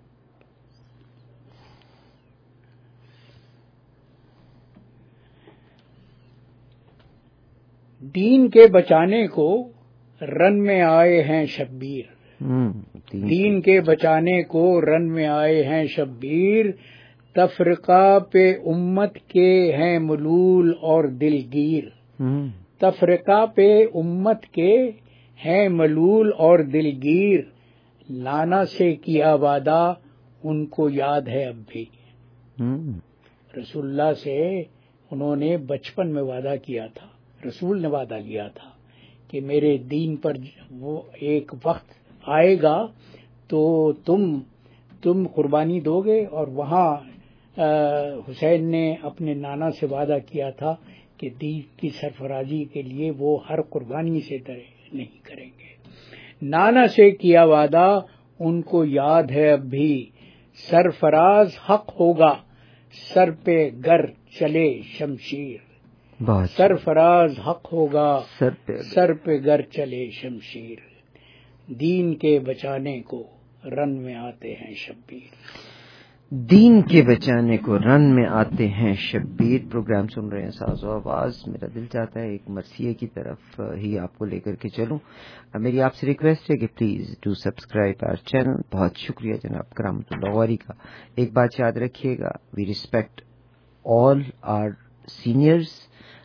دین کے بچانے کو رن میں آئے ہیں شبیر. دین کے بچانے کو رن میں آئے ہیں شبیر. تفرقہ پہ امت کے ہیں ملول اور دلگیر. تفرقہ پہ امت کے ہیں ملول اور دلگیر. لانا سے کیا وعدہ ان کو یاد ہے اب بھی. رسول اللہ سے انہوں نے بچپن میں وعدہ کیا تھا، رسول نے وعدہ لیا تھا کہ میرے دین پر وہ ایک وقت آئے گا تو تم قربانی دو گے. اور وہاں حسین نے اپنے نانا سے وعدہ کیا تھا کہ دین کی سرفرازی کے لیے وہ ہر قربانی سے نہیں کریں گے. نانا سے کیا وعدہ ان کو یاد ہے اب بھی. سرفراز حق ہوگا سر پہ گر چلے شمشیر. سرفراز حق ہوگا سر پہ گر چلے شمشیر. دین کے بچانے کو رن میں آتے ہیں شبیر. دین کے بچانے کو رن میں آتے ہیں شبیر. پروگرام سن رہے ہیں ساز و آواز. میرا دل چاہتا ہے ایک مرثیے کی طرف ہی آپ کو لے کر کے چلوں. میری آپ سے ریکویسٹ ہے کہ please do subscribe our channel. بہت شکریہ جناب کرامت اللہ غوری کا. ایک بات یاد رکھیے گا، we respect all our seniors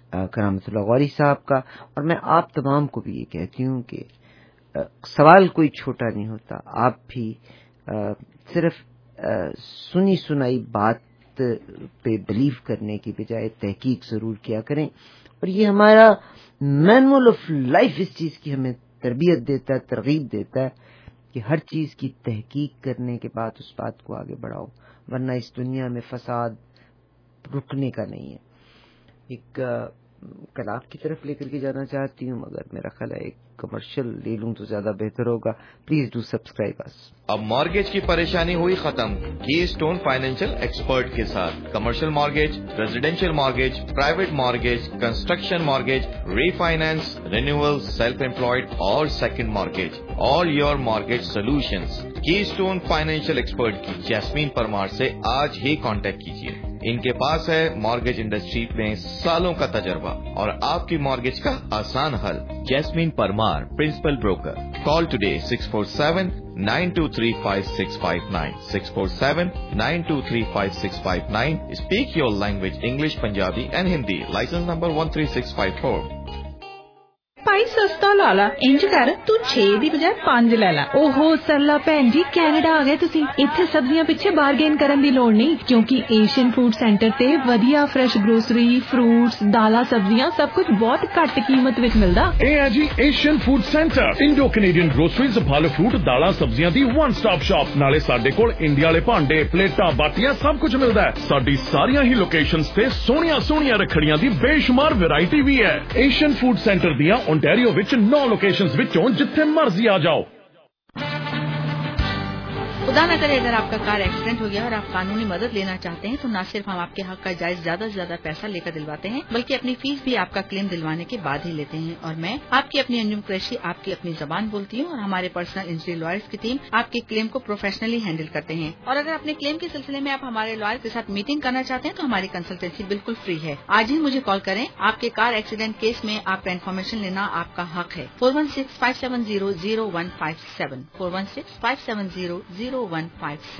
Karamatullah Ghori صاحب کا. اور میں آپ تمام کو بھی یہ کہتی ہوں کہ سوال کوئی چھوٹا نہیں ہوتا. آپ بھی صرف سنی سنائی بات پہ بلیو کرنے کی بجائے تحقیق ضرور کیا کریں. اور یہ ہمارا مینول آف لائف اس چیز کی ہمیں تربیت دیتا ہے, ترغیب دیتا ہے کہ ہر چیز کی تحقیق کرنے کے بعد اس بات کو آگے بڑھاؤ, ورنہ اس دنیا میں فساد رکنے کا نہیں ہے. ایک کلام کی طرف لے کر کے جانا چاہتی ہوں, مگر میرا خیال ہے ایک کمرشل لے لوں تو زیادہ بہتر ہوگا. Please do subscribe us. اب مارگیج کی پریشانی ہوئی ختم کی اسٹون فائنینشیل ایکسپرٹ کے ساتھ. Commercial mortgage, residential mortgage, private mortgage, construction mortgage, refinance, renewal, self employed اور second mortgage, all your mortgage solutions. Keystone financial expert کی جیسمین پرمار سے آج ہی کانٹیکٹ کیجیے. ان کے پاس ہے مارگیج انڈسٹری میں سالوں کا تجربہ اور آپ کی مارگیج کا آسان حل. Jasmine Parmar, principal broker. Call today 647-923-5659. 647-923-5659. Speak your language English, Punjabi and Hindi. License number 13654. ਭਾਈ ਸਸਤਾ ਲਾ ਲਾ, ਇੰਜ ਕਰ ਤੂੰ 6 ਦੀ ਬਜਾਏ 5 ਲੈ ਲੈ. ਓਹੋ ਸਰਲਾ ਭੈਣ ਜੀ, ਕੈਨੇਡਾ ਆ ਗਏ ਤੁਸੀਂ. ਇੱਥੇ ਸਬਜ਼ੀਆਂ ਪਿੱਛੇ ਬਾਰਗੇਨ ਕਰਨ ਦੀ ਲੋੜ ਨਹੀਂ, ਕਿਉਂਕਿ ਏਸ਼ੀਅਨ ਫੂਡ ਸੈਂਟਰ ਤੇ ਵਧੀਆ ਫਰੈਸ਼ ਗਰੋਸਰੀ, ਫਰੂਟਸ, ਦਾਲਾਂ, ਸਬਜ਼ੀਆਂ ਸਭ ਕੁਝ ਬਹੁਤ ਘੱਟ ਕੀਮਤ ਵਿੱਚ ਮਿਲਦਾ. ਇਹ ਹੈ ਜੀ Asian food centre, Indo Canadian groceries, ਫਲ ਫਰੂਟ, ਦਾਲਾਂ, ਸਬਜ਼ੀਆਂ ਦੀ ਵਨ ਸਟਾਪ ਸ਼ਾਪ. ਨਾਲੇ ਸਾਡੇ ਕੋਲ ਇੰਡੀਆ ਵਾਲੇ ਭਾਂਡੇ, ਪਲੇਟਾਂ, ਬਾਟੀਆਂ ਸਭ ਕੁਝ ਮਿਲਦਾ ਹੈ. ਸਾਡੀ ਸਾਰੀਆਂ ਹੀ ਲੋਕੇਸ਼ਨਸ ਤੇ ਸੋਹਣੀਆਂ ਸੋਹਣੀਆਂ ਰੱਖੜੀਆਂ ਦੀ ਬੇਸ਼ੁਮਾਰ ਵੈਰਾਈਟੀ ਵੀ ਹੈ. ਏਸ਼ੀਅਨ ਫੂਡ ਸੈਂਟਰ ਦੀਆਂ ओंटारियो विच 9 लोकेशंस विचों जिथे मर्जी आ जाओ. खुदा न करे अगर आपका कार एक्सीडेंट हो गया और आप कानूनी मदद लेना चाहते हैं तो न सिर्फ हम आपके हक का जायज ज्यादा से ज्यादा पैसा लेकर दिलवाते हैं, बल्कि अपनी फीस भी आपका क्लेम दिलवाने के बाद ही लेते हैं. और मैं आपकी अपनी अंजुम कुरैशी आपकी अपनी जबान बोलती हूँ और हमारे पर्सनल इंजरी लॉयर्स की टीम आपके क्लेम को प्रोफेशनली हैंडल करते हैं. और अगर अपने क्लेम के सिलसिले में आप हमारे लॉयर के साथ मीटिंग करना चाहते हैं तो हमारी कंसल्टेंसी बिल्कुल फ्री है. आज ही मुझे कॉल करें. आपके कार एक्सीडेंट केस में आपका इन्फॉर्मेशन लेना आपका हक है. 416-570-0157. 416-570-0157.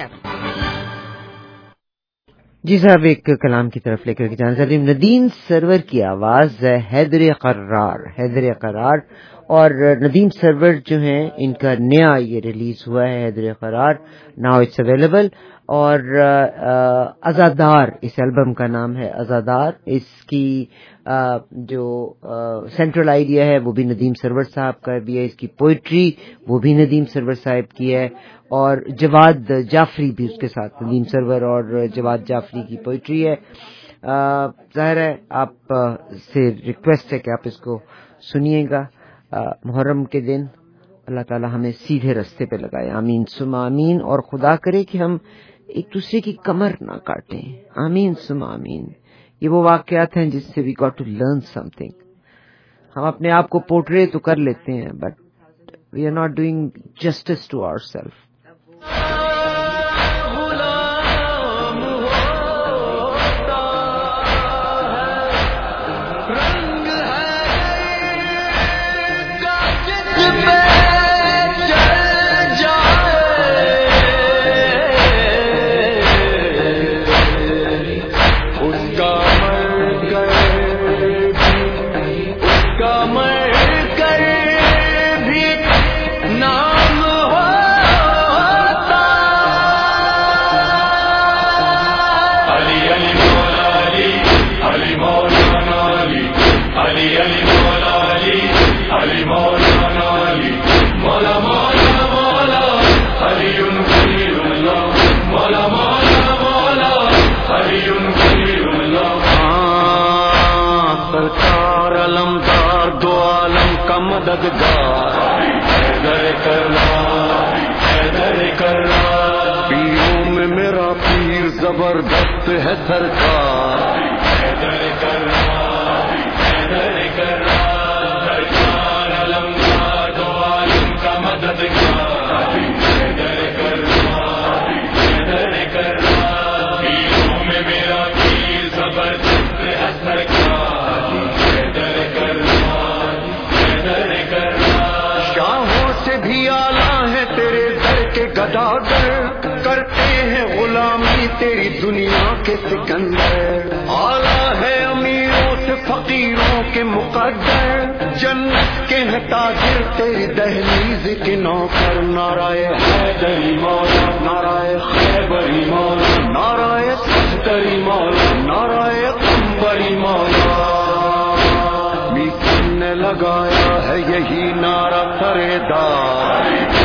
جی صاحب, ایک کلام کی طرف لے کر کے جانا چاہتے ہیں. ندیم سرور کی آواز ہے حیدر قرار. حیدر قرار اور ندیم سرور جو ہیں ان کا نیا یہ ریلیز ہوا ہے حیدر قرار. Now it's available. اور ازادار اس البم کا نام ہے. ازادار اس کی جو سینٹرل آئیڈیا ہے وہ بھی ندیم سرور صاحب کا بھی ہے. اس کی پوئٹری وہ بھی ندیم سرور صاحب کی ہے اور جواد جعفری بھی اس کے ساتھ. ندیم سرور اور جواد جعفری کی پوئٹری ہے. ظاہر ہے آپ سے ریکویسٹ ہے کہ آپ اس کو سنیے گا. محرم کے دن اللہ تعالی ہمیں سیدھے راستے پہ لگائے. آمین ثم آمین. اور خدا کرے کہ ہم ایک دوسرے کی کمر نہ کاٹیں. آمین ثم آمین. یہ وہ واقعات ہیں جس سے we got to learn something. ہم اپنے آپ کو پورٹری تو کر لیتے ہیں but we are not doing justice to our self. پیروں میں میرا پیر زبردست ہے سرکار. سرکار علمدار دو عالم کا مددگار. پیروں میں میرا پیر زبردست ہے سرکار. شاہوں سے بھی آلہ ہے تیرے در کے گداگر, کرتے ہیں غلامی تیری دنیا کے سکندر. آلہ ہے امیروں سے فقیروں کے مقدر، جنت کے ہیں تاجر تیری دہلیز کے نوکر. نعرہ حیدری مولا، نعرہ خیبری مولا، نعرہ سختری مولا، نعرہ قمبری مولا. میسن نے لگایا ہے یہی نعرہ خریدار.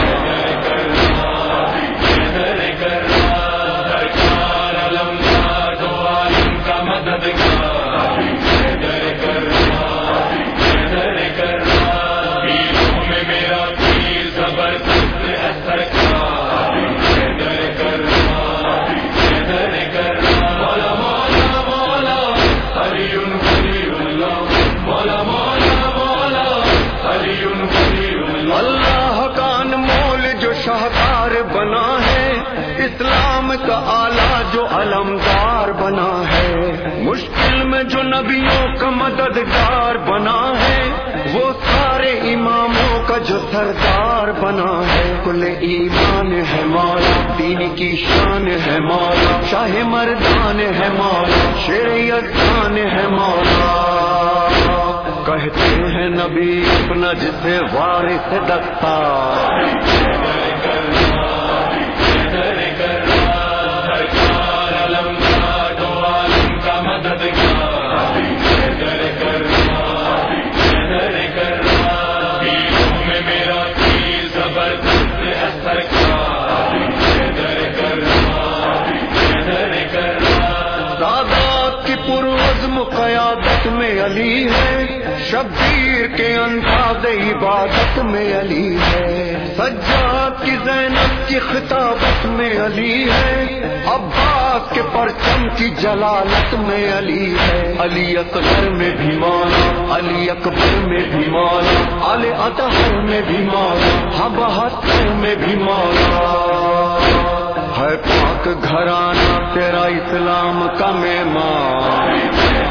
بنا ہے اسلام کا آلہ جو علمدار بنا ہے، مشکل میں جو نبیوں کا مددگار بنا ہے، وہ سارے اماموں کا جو سردار بنا ہے. کل ایمان ہے مولا، دین کی شان ہے مولا، شاہ مردان ہے مولا، شریعت خان ہے مولا. کہتے ہیں نبی اپنا جسے وارث دستار. قیادت میں علی ہے، شبیر کے انداز عبادت میں علی ہے، سجاد کی زینب کی خطابت میں علی ہے، عباس کے پرچم کی جلالت میں علی ہے. علی اصغر میں بھی مولا، علی اکبر میں بھی مولا، علی اطہر میں بھی مولا، ہاں 72 میں بھی مولا. ہے پاک گھرانہ تیرا اسلام کا مہمان.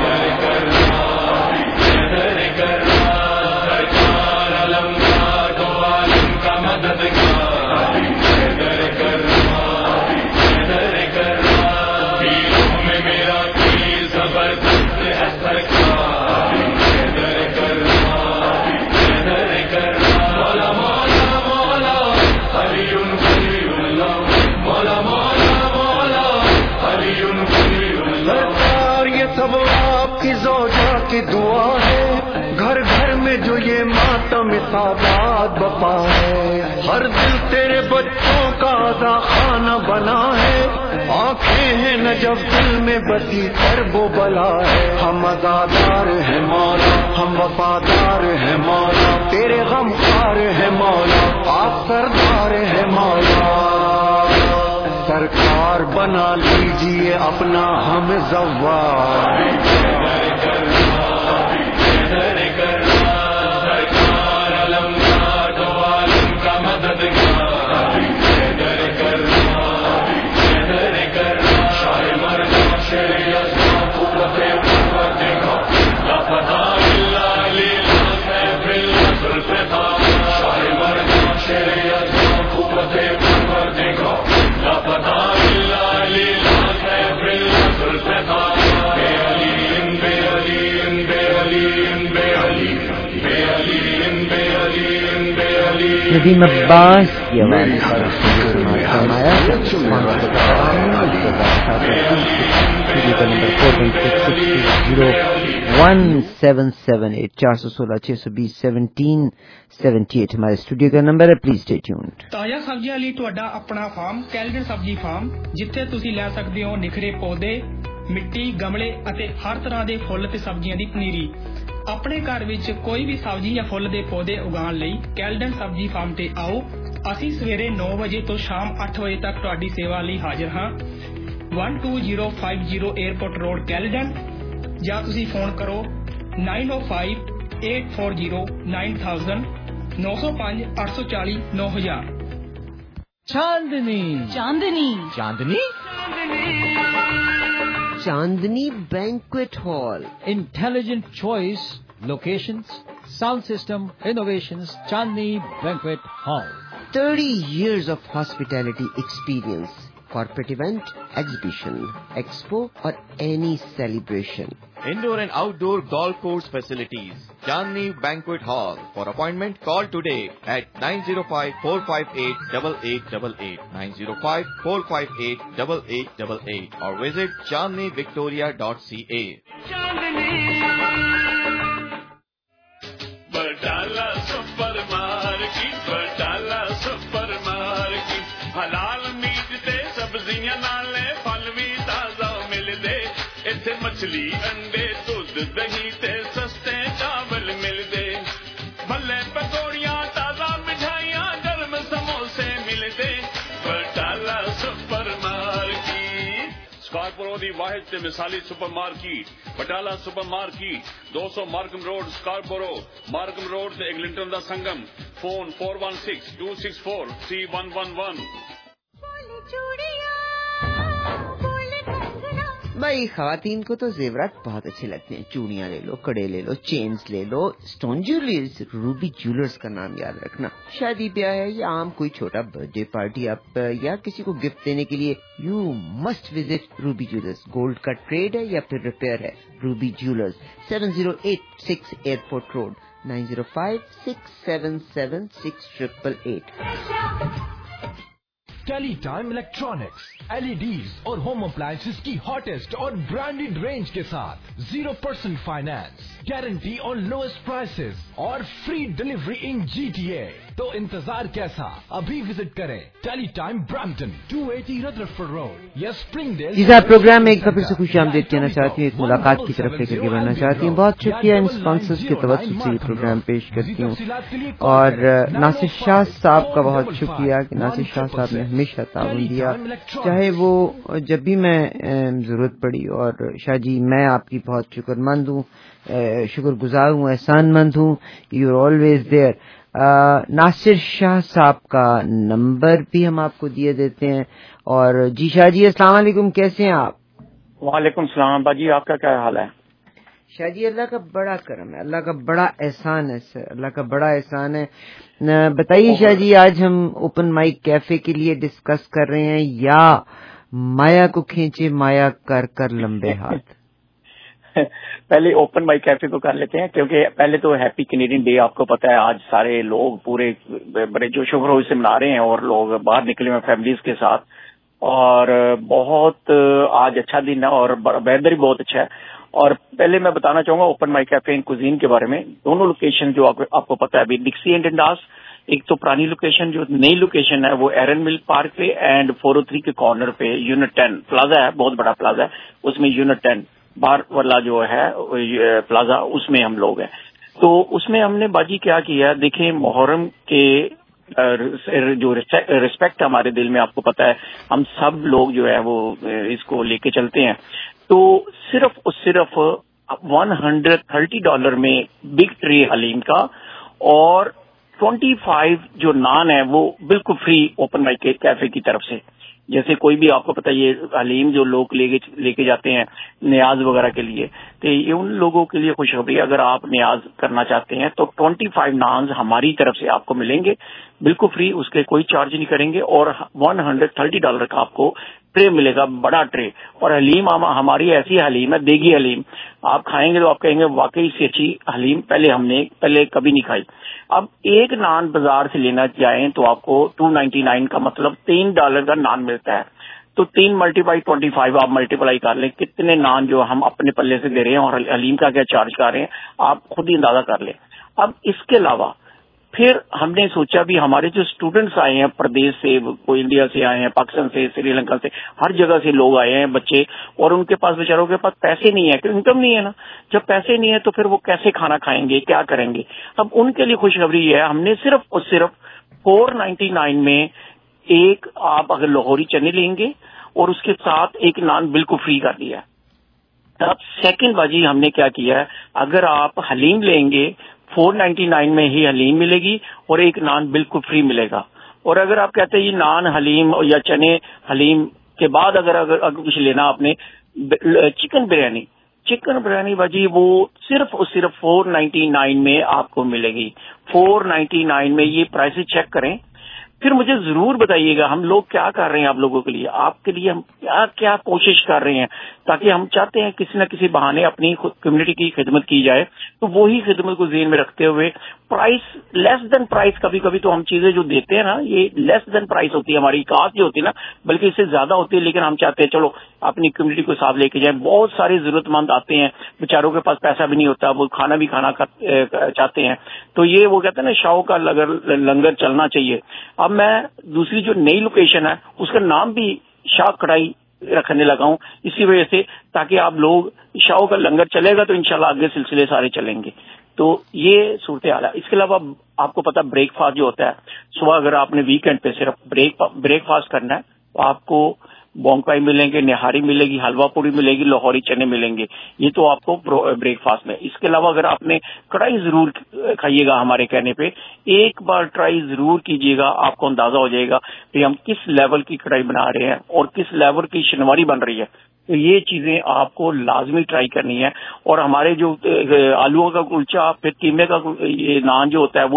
کی دعا ہے، گھر گھر میں جو یہ ماتم سادات بپا ہے، ہر دل تیرے بچوں کا آزا خانہ بنا ہے، آنکھیں ہیں نہ جب دل میں بسی کرب و بلا ہے. ہم عزادار ہیں مولا، ہم وفادار ہیں مولا، تیرے غم خوار ہیں مولا، آپ سردار ہیں مولا. سرکار بنا لیجیے اپنا ہم زوار. ندیم عباس کی آواز فرمایا. نمبر 416601778 416-620-1778 ہمارے اسٹوڈیو کا نمبر ہے. Please stay tuned. ਤਾਜ਼ਾ ਸਬਜ਼ੀਆਂ ਲਈ ਤੁਹਾਡਾ ਆਪਣਾ ਫਾਰਮ ਕੈਲਡਨ ਸਬਜ਼ੀ ਫਾਰਮ, ਜਿੱਥੇ ਤੁਸੀਂ ਲੈ ਸਕਦੇ ਹੋ ਨਿਖਰੇ ਪੌਦੇ, ਮਿੱਟੀ, ਗਮਲੇ ਅਤੇ ਹਰ ਤਰ੍ਹਾਂ ਦੇ ਫੁੱਲ ਤੇ ਸਬਜ਼ੀਆਂ ਦੀ ਪਨੀਰੀ. ਆਪਣੇ ਘਰ ਵਿੱਚ ਕੋਈ ਵੀ ਸਬਜ਼ੀ ਜਾਂ ਫੁੱਲ ਦੇ ਪੌਦੇ ਉਗਾਉਣ ਲਈ ਕੈਲਡਨ ਸਬਜ਼ੀ ਫਾਰਮ ਤੇ ਆਓ. ਅਸੀਂ ਸਵੇਰੇ 9 ਵਜੇ ਤੋਂ ਸ਼ਾਮ 8 ਵਜੇ ਤੱਕ ਤੁਹਾਡੀ ਸੇਵਾ ਲਈ ਹਾਜ਼ਰ ਹਾਂ. 12050 에어ਪੋਰਟ ਰੋਡ ਕੈਲਡਨ, ਜਾਂ ਤੁਸੀਂ ਫੋਨ ਕਰੋ 9058409000 905-840-9000. चांदनी चांदनी चांदनी Chandni Banquet Hall. Intelligent choice, locations, sound system, innovations. Chandni Banquet Hall. 30 years of hospitality experience. corporate event, exhibition, expo or any celebration. Indoor and outdoor golf course facilities. Chandni Banquet Hall. For appointment, call today at 905-458-8888, 905-458-8888 or visit chandnivictoria.ca. Batala Super Market, Batala Super Market. Halal meat te sabziyan naale phal vi taza milde. Ithe machli, ande, dudh, dahi te saste chawal milde. Bhalle pakodiyan, taza mithaiyan, garm samose milde. Batala Super Market. Scarborough di wahid te misali supermarket. Batala Supermarket, 200 Markham Road, Scarborough, Markham Road te Eglinton da Sangam. Phone 416-264-3111. भाई खवातीन को तो जेवरात बहुत अच्छे लगते हैं. चूड़ियां ले लो, कड़े ले लो, चेन्स ले लो. स्टोन ज्वेलर्स, रूबी ज्वेलर्स का नाम याद रखना. शादी ब्याह है या आम कोई छोटा बर्थडे पार्टी आप या किसी को गिफ्ट देने के लिए you must visit Ruby Jewellers. Gold का ट्रेड है या फिर रिपेयर है, Ruby Jewellers, 7086 airport road, 9056776888. Teletime electronics, LEDs और होम अप्लायंसेस की हॉटेस्ट और ब्रांडेड रेंज के साथ 0% finance, guarantee on lowest prices और फ्री डिलीवरी इन GTA. तो इंतजार कैसा, अभी विजिट करें टेलीटाइम ब्रैम्पटन, 280 रदरफोर्ड रोड या स्प्रिंगडेल. जी साहब, प्रोग्राम में एक बार फिर से खुश आमदीद कहना चाहती हूँ. एक मुलाकात की तरफ लेकर के बढ़ना चाहती हूँ. बहुत शुक्रिया इन स्पॉन्सर्स के तवज्जुह से ये प्रोग्राम पेश करती हूँ. और नासिर शाह साहब का बहुत शुक्रिया कि नासिर शाह साहब ने हमेशा ताउन दिया, चाहे वो जब भी मैं जरूरत पड़ी. और शाह जी, मैं आपकी बहुत शुक्रमंद हूँ, शुक्रगुजार हूँ, एहसानमंद हूँ. You are always there. Nasir Shah sahab का नंबर भी हम आपको दिए देते हैं. और जी शाह जी, अस्सलाम वालेकुम, कैसे हैं आप? वालेकुम सलाम बाजी, आपका क्या हाल है? शाह जी, अल्लाह का बड़ा करम है, अल्लाह का बड़ा एहसान है सर, अल्लाह का बड़ा एहसान है. बताइए शाह जी, आज हम ओपन माइक कैफे के लिए डिस्कस कर रहे हैं या माया को खींचे माया कर कर लंबे हाथ? पहले ओपन माइक कैफे को कर लेते हैं, क्योंकि पहले तो हैप्पी कैनेडियन डे. आपको पता है आज सारे लोग पूरे बड़े जोशो खरोश से मना रहे हैं और लोग बाहर निकले हुए फैमिलीज के साथ. और बहुत आज अच्छा दिन है और वेदर भी बहुत अच्छा है. और पहले मैं बताना चाहूंगा open mic cafe and cuisine के बारे में. दोनों लोकेशन जो आपको पता है अभी, डिक्सी एंड इंडास. एक तो पुरानी लोकेशन, जो नई लोकेशन है वो एरन मिल पार्क पे एंड 403 के कॉर्नर पे यूनिट 10 प्लाजा है, बहुत बड़ा प्लाजा है. उसमें यूनिट 10 बार वाला जो है प्लाजा, उसमें हम लोग हैं. तो उसमें हमने बाजी क्या किया, देखें मुहर्रम के जो रिस्पेक्ट हमारे दिल में, आपको पता है हम सब लोग जो है वो इसको लेके चलते हैं. तो सिर्फ $130 में बिग ट्रे हलीम का और 25 जो नान है वो बिल्कुल फ्री ओपन माइक कैफे की तरफ से. जैसे कोई भी आपको पता है ये हलीम जो लोग लेके जाते हैं न्याज वगैरह के लिए, तो ये उन लोगों के लिए खुशखबरी, अगर आप न्याज करना चाहते हैं तो 25 नान हमारी तरफ से आपको मिलेंगे बिल्कुल फ्री, उसके कोई चार्ज नहीं करेंगे. और $130 का आपको ट्रे मिलेगा, बड़ा ट्रे. और हलीम हमारी ऐसी हलीम है, देगी हलीम, आप खाएंगे तो आप कहेंगे वाकई से अच्छी हलीम पहले कभी नहीं खाई. अब एक नान बाजार से लेना चाहें तो आपको $2.99 का मतलब $3 का नान मिलता है. तो 3 × 25 आप मल्टीप्लाई कर लें कितने नान जो हम अपने पल्ले से दे रहे हैं और हलीम का क्या चार्ज कर रहे हैं, आप खुद ही अंदाजा कर लें. अब इसके अलावा फिर हमने सोचा भी हमारे जो स्टूडेंट्स आए हैं प्रदेश से, कोई इंडिया से आए हैं, पाकिस्तान से, श्रीलंका से, हर जगह से लोग आए हैं बच्चे, और उनके पास बेचारों के पास पैसे नहीं है, क्योंकि इनकम नहीं है ना. जब पैसे नहीं है तो फिर वो कैसे खाना खाएंगे, क्या करेंगे. अब उनके लिए खुशखबरी है, हमने सिर्फ $4.99 में एक आप अगर लाहौरी चने लेंगे और उसके साथ एक नान बिल्कुल फ्री कर दिया. अब सेकंड बाजी हमने क्या किया है, अगर आप हलीम लेंगे $4.99 में ही हलीम मिलेगी और एक नान बिल्कुल फ्री मिलेगा. और अगर आप कहते हैं ये नान हलीम या चने हलीम के बाद अगर कुछ लेना आपने, चिकन बिरयानी बाजी वो सिर्फ $4.99 में आपको मिलेगी. $4.99 में ये प्राइसेस चेक करें. پھر مجھے ضرور بتائیے گا ہم لوگ کیا کر رہے ہیں آپ لوگوں کے لیے، آپ کے لیے ہم کیا کیا کوشش کر رہے ہیں، تاکہ ہم چاہتے ہیں کسی نہ کسی بہانے اپنی کمیونٹی کی خدمت کی جائے. تو وہی خدمت کو ذہن میں رکھتے ہوئے پرائس لیس دین پرائس، کبھی کبھی تو ہم چیزیں جو دیتے ہیں نا یہ لیس دین پرائس ہوتی ہے، ہماری کاسٹ جو ہوتی ہے نا بلکہ اس سے زیادہ ہوتی ہے، لیکن ہم چاہتے ہیں چلو اپنی کمیونٹی کو ساتھ لے کے جائیں. بہت سارے ضرورت مند آتے ہیں بیچاروں کے پاس پیسہ بھی نہیں ہوتا، وہ کھانا بھی کھانا چاہتے ہیں. تو یہ وہ کہتے ہیں نا شاہوں کا لنگر چلنا چاہیے. اب میں دوسری جو نئی لوکیشن ہے اس کا نام بھی شاہ کڑھائی رکھنے لگا ہوں اسی وجہ سے، تاکہ آپ لوگ شاہوں کا لنگر چلے گا تو انشاءاللہ آگے سلسلے سارے چلیں گے. تو یہ صورتحال ہے. اس کے علاوہ آپ کو پتا بریک فاسٹ جو ہوتا ہے صبح، اگر آپ نے ویکینڈ پہ صرف بریک فاسٹ کرنا ہے تو آپ کو بونگ پائی ملیں گے، نہاری ملے گی، حلوہ پوری ملے گی، لاہوری چنے ملیں گے. یہ تو آپ کو بریک فاسٹ میں. اس کے علاوہ اگر آپ نے کڑھائی ضرور کھائیے گا ہمارے کہنے پہ، ایک بار ٹرائی ضرور کیجیے گا، آپ کو اندازہ ہو جائے گا کہ ہم کس لیول کی کڑھائی بنا رہے ہیں اور کس لیول کی شنواری بن رہی ہے. تو یہ چیزیں آپ کو لازمی ٹرائی کرنی ہے. اور ہمارے جو آلووں کا کلچا، پھر قیمے کا نان جو ہوتا ہے وہ